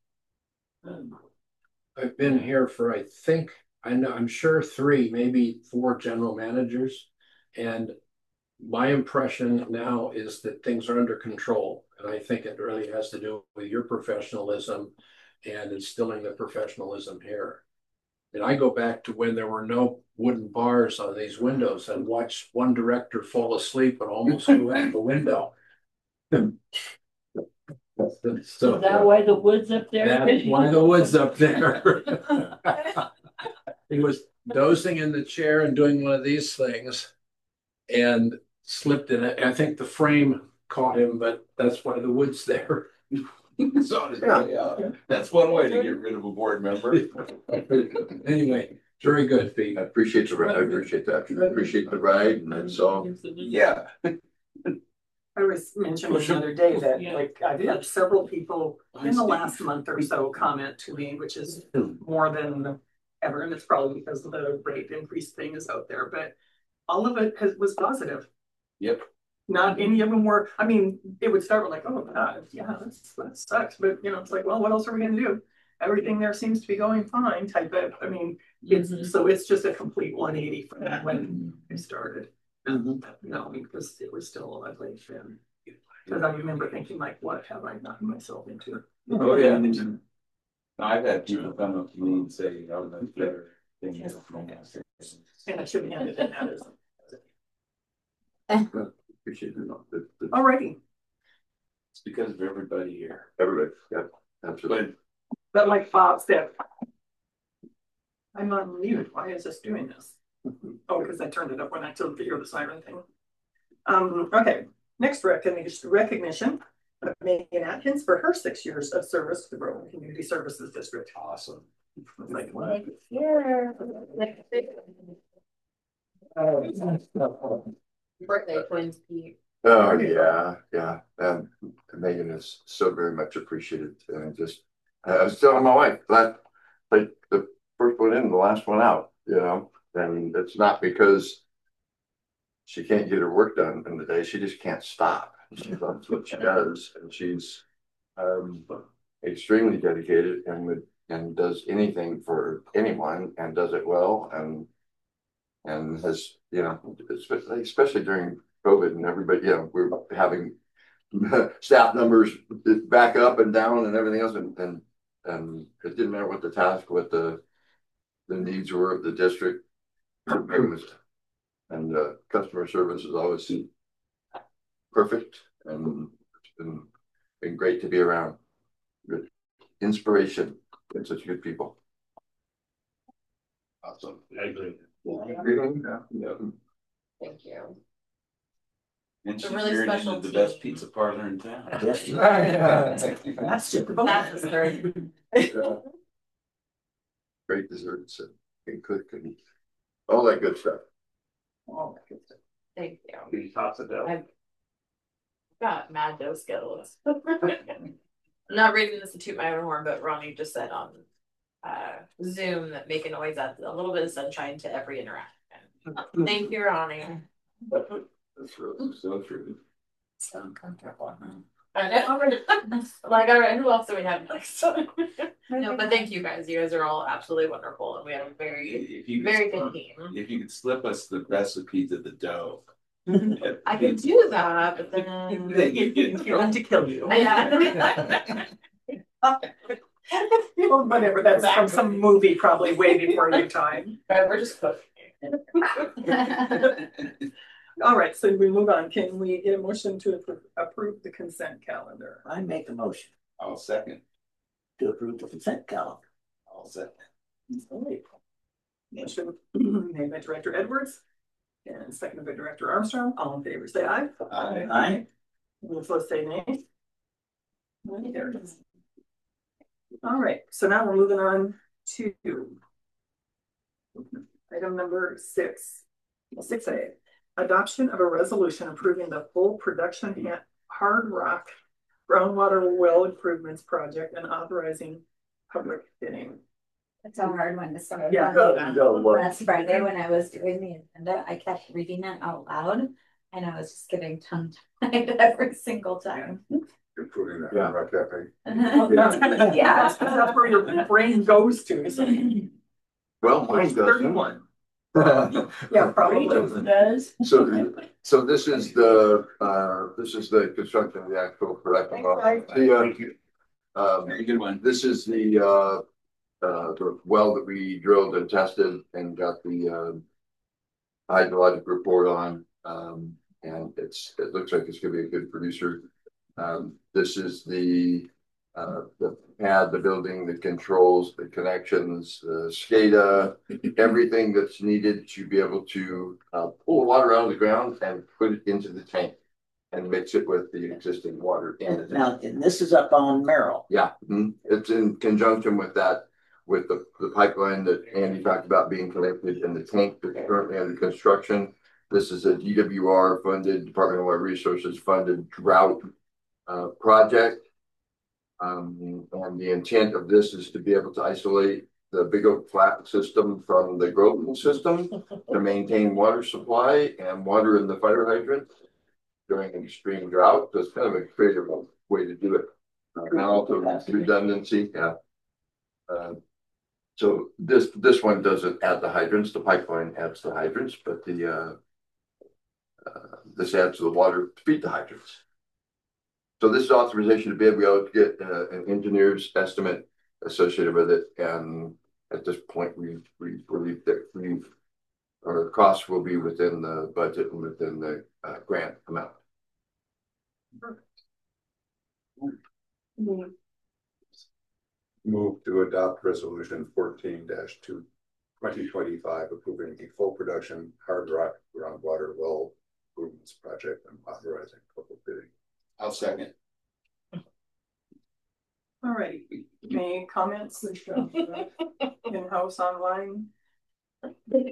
L: I've been here for, I'm sure 3, maybe 4 general managers. And my impression now is that things are under control. And I think it really has to do with your professionalism and instilling the professionalism here. And I go back to when there were no wooden bars on these windows and watched one director fall asleep and almost flew out the window.
J: So is that why the wood's up there?
L: That's why the wood's up there. He was dozing in the chair and doing one of these things and slipped in it. I think the frame caught him, but that's why the wood's there.
B: So yeah, that's one way to get rid of a board member.
L: Anyway, very good, Pete.
E: I appreciate the ride. I appreciate that. I appreciate the ride, and that's all.
B: Yeah.
A: I was mentioning the other day that like I've had several people in the last month or so comment to me, which is more than ever, and it's probably because of the rate increase thing is out there, but all of it was positive.
B: Yep.
A: Not any of them were, I mean, it would start with like, oh God, yeah, that sucks. But it's like, well, what else are we gonna do? Everything there seems to be going fine type of, I mean, so it's just a complete 180 from when I started. No, because it was still ugly. Because I remember thinking like, what have I gotten myself into?
B: Oh yeah. I've had people come up to me and say, oh, that's better thing.
A: And I should have handed it out as
E: Appreciate it.
A: alrighty.
B: It's because of everybody here.
E: Everybody, yeah, absolutely.
A: But like Bob said, I'm on mute. Why is this doing this? Oh, because I turned it up when I told hear the siren thing. Okay, next recognition of Megan Atkins for her 6 years of service to the Groveland Community Services District.
B: Awesome.
A: Like what?
C: Yeah. Birthday twins, Pete.
E: Oh yeah. Megan is so very much appreciated, and I was telling my wife that like the first one in, the last one out, and it's not because she can't get her work done in the day. She just can't stop. She loves what she does, and she's extremely dedicated and does anything for anyone and does it well and has, especially during COVID and everybody, we're having staff numbers back up and down and everything else. And it didn't matter what the task, what the needs were of the district. And customer service is always perfect. And it's been great to be around. Good inspiration and such good people.
B: Awesome.
E: I agree.
C: Yeah. Thank you.
B: And she's
C: really
B: married
C: special
B: into the
C: team.
B: best pizza parlor in town.
A: That's just
C: That's very.
E: Great desserts and cook and all that good stuff.
A: all that good stuff.
C: Thank you.
F: These tots of dough.
C: I've got mad dough skills. I'm not reading this to toot my own horn, but Ronnie just said on Zoom that make a noise adds a little bit of sunshine to every interaction. Thank you, Ronnie.
E: That's really so true.
C: So uncomfortable. I know. Like, all right, who else do we have next? No, but thank you guys. You guys are all absolutely wonderful, and we have a very good team.
B: If you could slip us the recipe to the dough.
C: I could do that, but then
A: You want to kill you.
C: Yeah.
A: Well, whatever, that's from some movie probably way before your time.
C: We're just cooking.
A: All right, so we move on. Can we get a motion to approve the consent calendar?
D: I make a motion
B: I'll second.
D: to approve the consent calendar.
B: I'll second.
A: All right. Motion made by Director Edwards and seconded by Director Armstrong. All in favor, say aye.
D: Aye. Aye.
A: Any opposed, say nay. There it is. All right, so now we're moving on to item number 6A. Adoption of a resolution approving the full production hard rock groundwater well improvements project and authorizing public bidding.
H: It's a hard one to start.
A: Yeah.
H: Last Friday when I was doing the agenda, I kept reading it out loud and I was just getting tongue tied every single time.
N: Including that.
E: Yeah.
N: Rock Cafe.
H: Yeah.
A: That's where your brain goes to. So.
E: Well, mine doesn't.
A: 31. Yeah, probably
H: does.
E: So this is the construction of the actual production.
B: Thank you.
E: Very good one. This is the well that we drilled and tested and got the hydrologic report on, and it looks like it's going to be a good producer. This is the pad, the building, the controls, the connections, the SCADA, everything that's needed to be able to pull water out of the ground and put it into the tank and mix it with the existing water in it.
D: Now, and this is up on Merrill.
E: Yeah, it's in conjunction with that, with the pipeline that Andy talked about being connected in the tank that's currently under construction. This is a DWR funded, Department of Water Resources funded drought project. And the intent of this is to be able to isolate the Big Oak Flat system from the Groton system to maintain water supply and water in the fire hydrant during an extreme drought. So it's kind of a creative way to do it. And also redundancy. Yeah. So this one doesn't add the hydrants. The pipeline adds the hydrants, but this adds the water to feed the hydrants. So this is authorization to be able to get an engineer's estimate associated with it, and at this point, we believe that our costs will be within the budget and within the grant amount.
N: Move to adopt resolution 14-2 2025, approving a full production hard rock groundwater well improvements project and authorizing public bidding.
B: I'll second.
A: all right. Any comments? In-house, online? Okay.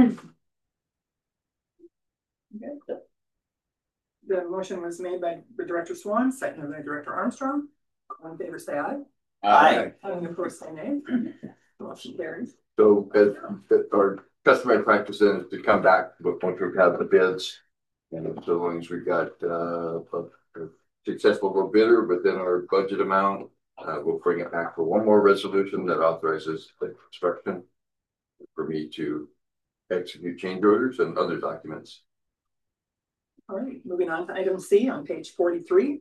A: The motion was made by Director Swan, seconded by Director Armstrong. All in favor, say aye.
D: Aye.
A: And of course, say nay. Motion carries.
E: So our customary practice is to come back once we've had the bids, and so long as we've got a successful bidder within our budget amount, we'll bring it back for one more resolution that authorizes the construction for me to execute change orders and other documents.
A: All right, moving on to item C on page 43.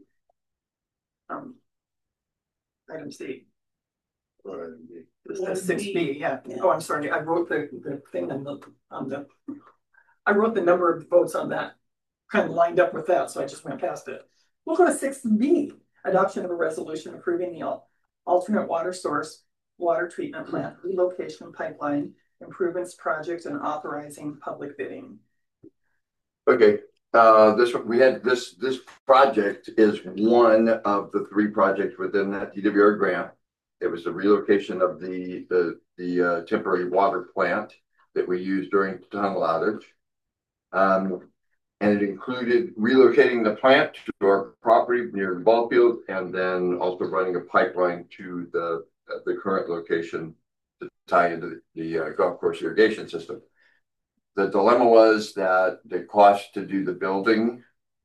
A: Item C. This is 6B, yeah. Oh, I'm sorry. I wrote the thing on the I wrote the number of votes on that, kind of lined up with that, so I just went past it. We'll go to 6B, adoption of a resolution approving the alternate water source water treatment plant relocation pipeline improvements project and authorizing public bidding.
E: Okay. This project is one of the three projects within that DWR grant. It was the relocation of the temporary water plant that we used during the tunnel outage. And it included relocating the plant to our property near the ball field, and then also running a pipeline to the current location to tie into the golf course irrigation system. The dilemma was that the cost to do the building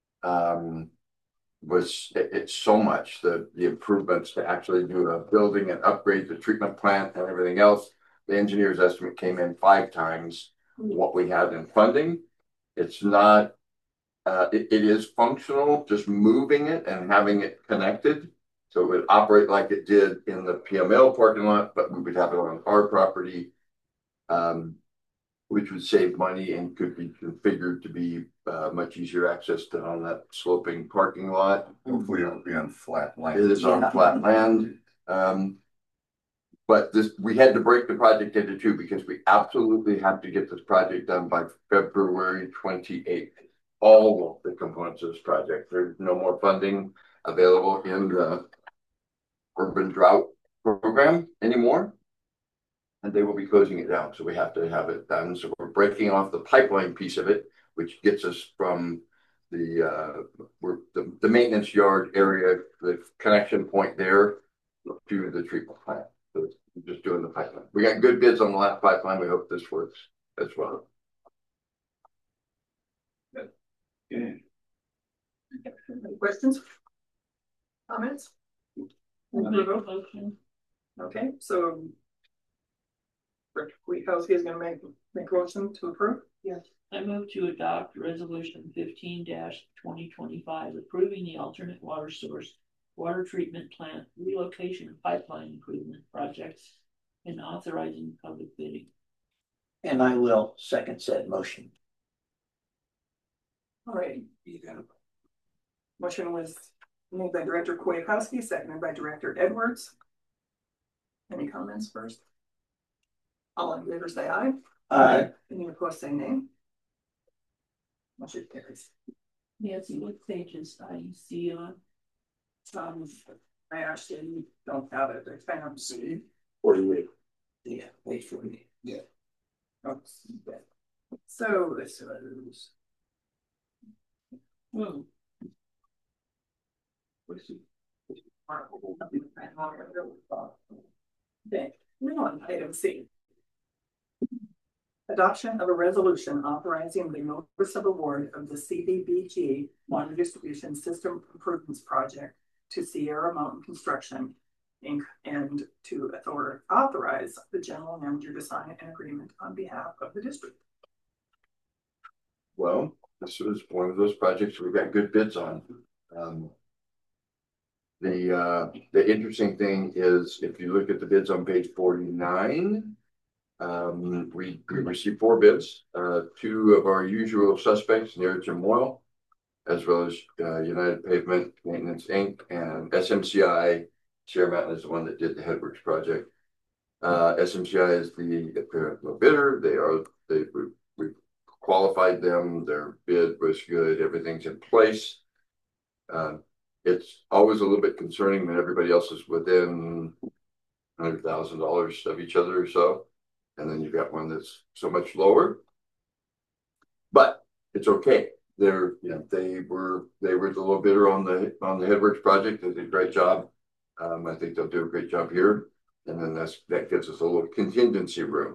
E: it's so much, the improvements to actually do a building and upgrade the treatment plant and everything else. The engineer's estimate came in 5 times what we had in funding. It's not, it is functional, just moving it and having it connected. So it would operate like it did in the PML parking lot, but we would have it on our property, which would save money and could be configured to be much easier access to on that sloping parking lot.
N: Hopefully it'll be on flat land.
E: It is on flat land. But we had to break the project into two because we absolutely have to get this project done by February 28th. All of the components of this project. There's no more funding available in the urban drought program anymore. And they will be closing it down. So we have to have it done. So we're breaking off the pipeline piece of it, which gets us from the maintenance yard area, the connection point there to the treatment plant. So we're just doing the pipeline. We got good bids on the last pipeline. We hope this works as well.
A: Good. Any questions? Comments? Okay, so Rick Kwiatkowski is going to make a motion to approve.
J: Yes. I move to adopt resolution 15-2025, approving the alternate water source, water treatment plant, relocation pipeline improvement projects, and authorizing public bidding.
D: And I will second said motion.
A: All right. Motion was made by Director Kwiatkowski, seconded by Director Edwards. Any comments first? All in favor say aye.
D: Aye.
A: Any opposed say nay. Motion carries.
J: Nancy, what pages I see on?
A: I actually don't have it. I found C.
E: 48.
D: Yeah, page 48.
E: Yeah.
A: Oh, so this was.
J: Oh.
A: Okay, now on item C. Adoption of a resolution authorizing the notice of award of the CDBG Water Distribution System Improvements Project to Sierra Mountain Construction, Inc. and to authorize the general manager to sign an agreement on behalf of the district.
E: Well, this was one of those projects we got good bids on. The interesting thing is if you look at the bids on page 49, we received 4 bids, 2 of our usual suspects, Nearage and Moyle, as well as United Pavement Maintenance Inc. and SMCI. Sierra Mountain is the one that did the Headworks project. SMCI is the apparent low bidder. We qualified them. Their bid was good. Everything's in place. It's always a little bit concerning that everybody else is within $100,000 of each other or so. And then you've got one that's so much lower, but it's okay. They were the low bidder on the Headworks project. They did a great job. I think they'll do a great job here, and then that gives us a little contingency room.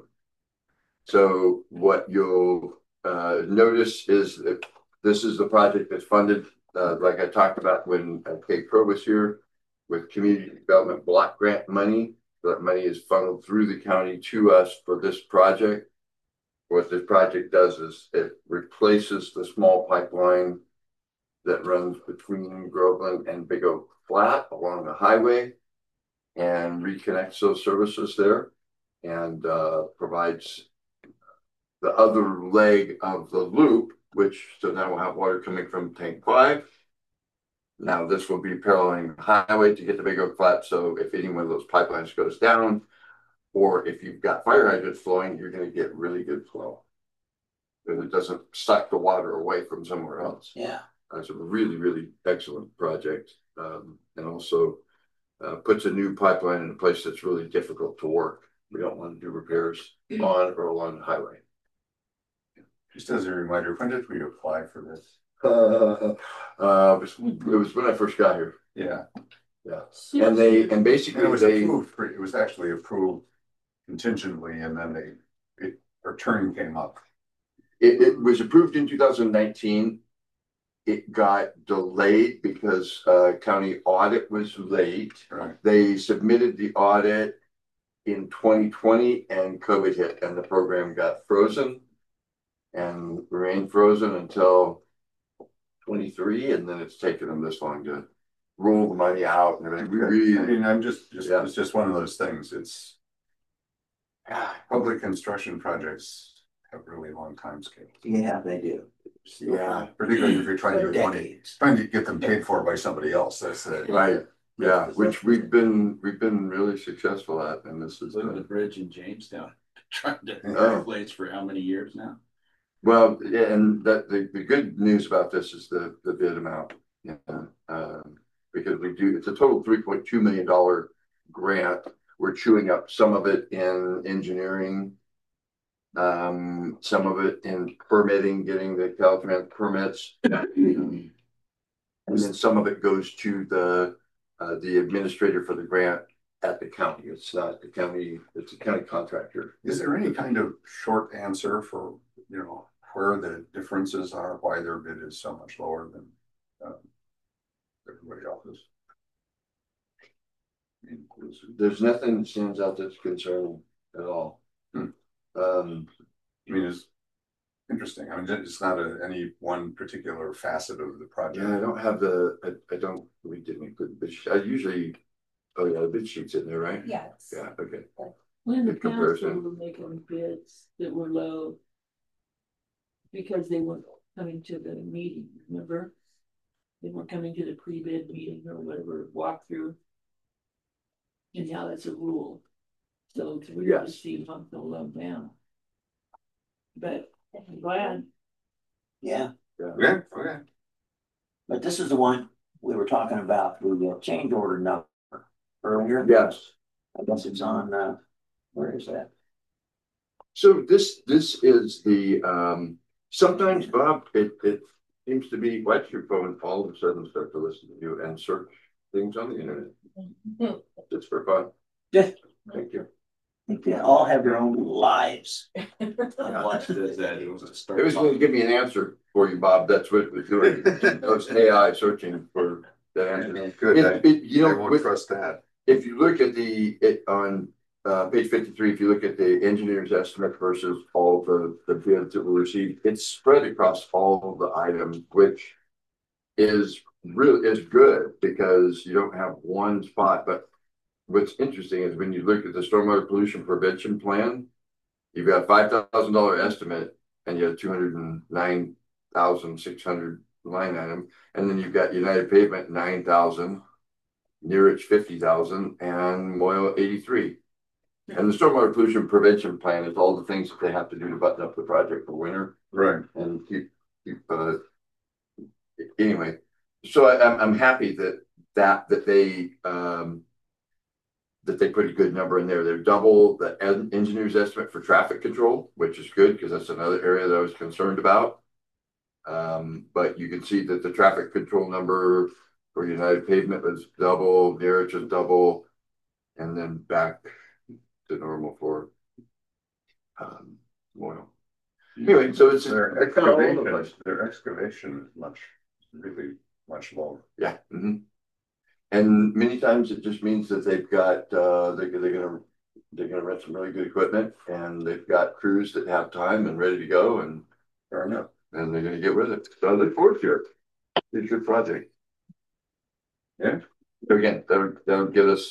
E: So what you'll notice is that this is the project that's funded, like I talked about when Kate Crow was here, with community development block grant money. That money is funneled through the county to us for this project. What this project does is it replaces the small pipeline that runs between Groveland and Big Oak Flat along the highway and reconnects those services there and provides the other leg of the loop, so now we'll have water coming from tank 5. Now this will be paralleling the highway to get to Big Oak Flat. So if any one of those pipelines goes down, or if you've got fire hydrants flowing, you're going to get really good flow. And it doesn't suck the water away from somewhere else.
D: Yeah.
E: It's a really, really excellent project. And also puts a new pipeline in a place that's really difficult to work. We don't want to do repairs on or along the highway.
N: Just as a reminder, when did we apply for this?
E: It was when I first got here.
N: Yeah.
E: And basically
N: it was approved. It was actually approved contingently, and then our turn came up.
E: It was approved in 2019. It got delayed because county audit was late.
N: Right.
E: They submitted the audit in 2020 and COVID hit and the program got frozen and remained frozen until 23, and then it's taken them this long to roll the money out and everything.
N: It's just one of those things. It's public construction projects have really long time scales.
D: Yeah, they do.
N: Yeah, particularly if you're trying to get them paid for by somebody else. That's
E: right. Yeah, which we've been really successful at, and this is
B: Look at the bridge in Jamestown, trying to replace for how many years now?
E: Well, yeah, and that the good news about this is the bid amount. Yeah, because it's a total $3.2 million grant. We're chewing up some of it in engineering, some of it in permitting, getting the Caltrans permits, and then some of it goes to the administrator for the grant at the county. It's not the county; it's a county contractor.
N: Is there any kind of short answer for where the differences are, why their bid is so much lower than everybody else's?
E: There's nothing that stands out that's concerning at all.
N: I mean, it's interesting. I mean, it's not any one particular facet of the project.
E: Yeah, I don't have I don't. We didn't put the bid sheet. I usually. Oh yeah, the bid sheet's in there, right?
H: Yes.
E: Yeah. Okay.
J: When the
E: Good
J: council
E: comparison.
J: were making bids that were low because they weren't coming to the meeting, remember? They weren't coming to the pre-bid meeting or whatever walkthrough. And now that's a rule. So it's weird to see them go low down. But I'm glad.
D: Yeah,
N: Yeah. Okay.
D: but this is the one we were talking about, the change order number earlier.
E: Yes.
D: I guess it's on, where is that?
E: So this is the sometimes, Bob, it seems to be watch your phone all of a sudden start to listen to you and search things on the internet. Just for fun.
D: Yeah.
E: Thank you.
D: I think they all have their own lives.
B: Watch this,
E: It was going to give me an answer for you, Bob. That's what it was doing. It was AI searching for that answer.
N: Good.
E: You
N: I
E: know,
N: won't trust that.
E: if you look at on page 53, if you look at the engineer's estimate versus all the bids that were received, it's spread across all of the items, which is good because you don't have one spot. But what's interesting is when you look at the stormwater pollution prevention plan, you've got $5,000 estimate and you have 209,600 line item, and then you've got United Pavement 9,000, Nearich 50,000, and Moyle 83. And the stormwater pollution prevention plan is all the things that they have to do to button up the project for winter,
N: Right?
E: And keep anyway. So I'm happy that they put a good number in there. They're double the engineer's estimate for traffic control, which is good because that's another area that I was concerned about. But you can see that the traffic control number for United Pavement was double, Nearich is double, and then back to normal for Moyle. Anyway, so it's
N: Their excavation is really much lower.
E: Yeah. Mm-hmm. And many times it just means that they've got they're gonna rent some really good equipment, and they've got crews that have time and ready to go, and
N: fair enough.
E: And they're gonna get with it. So I look forward to it. It's a good project. Yeah. So again, that'll give us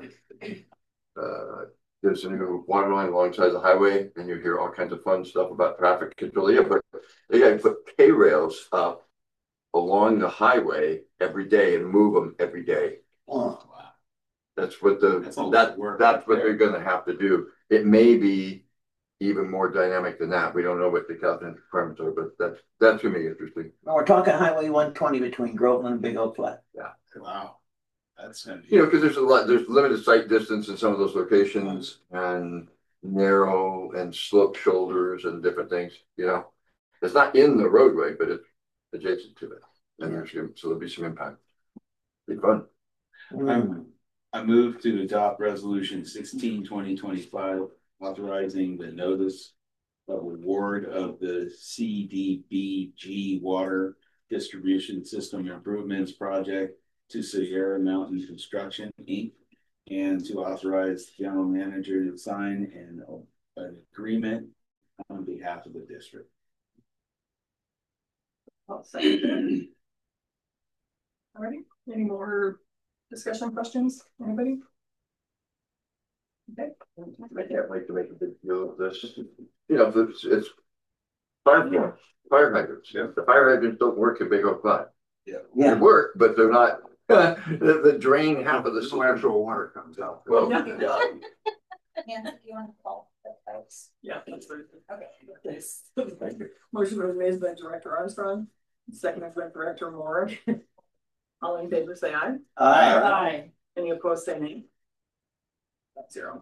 E: there's a new water line alongside the highway, and you hear all kinds of fun stuff about traffic control. Yeah, but they got to put K rails up along the highway every day and move them every day.
D: Oh,
E: wow. That's what that's what they're going to have to do. It may be even more dynamic than that. We don't know what the Caltrans requirements are, but that's going to be interesting.
D: now we're talking Highway 120 between Groveland and Big Oak Flat.
E: Yeah.
B: Wow. That's gonna be...
E: because there's limited sight distance in some of those locations, and narrow and sloped shoulders and different things. It's not in the roadway, but it's adjacent to it, and so there'll be some impact. Be fun.
B: I move to adopt resolution 16/2025, authorizing the notice of award of the CDBG water distribution system improvements project to Sierra Mountain Construction, Inc., and to authorize the general manager to sign an agreement on behalf of the district.
A: I'll second. All right. Any more discussion questions? Anybody? Okay.
E: I can't wait to make a big deal of this. It's fire hydrants. Yeah. The fire hydrants don't work in Big Oak Flat.
B: Yeah.
E: They work, but they're not The drain half of the
N: Some actual water comes out.
E: Well,
A: Yeah.
E: yeah.
H: Nancy, do you want to call the folks?
A: Yeah, that's right.
H: Okay.
A: Thanks. Motion was made by Director Armstrong, seconded by Director Moore. All in favor, say aye.
J: Aye.
A: Any opposed, say nay. That's 0.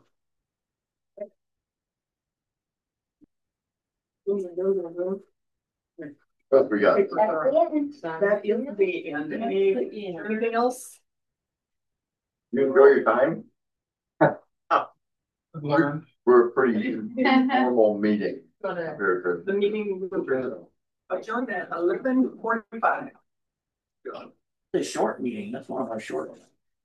E: What we got?
A: That is the end. Anything else?
E: You enjoy your time? We're a pretty normal meeting. Very good.
A: The meeting will adjourn at 11:45.
D: The short meeting, that's one of our short ones.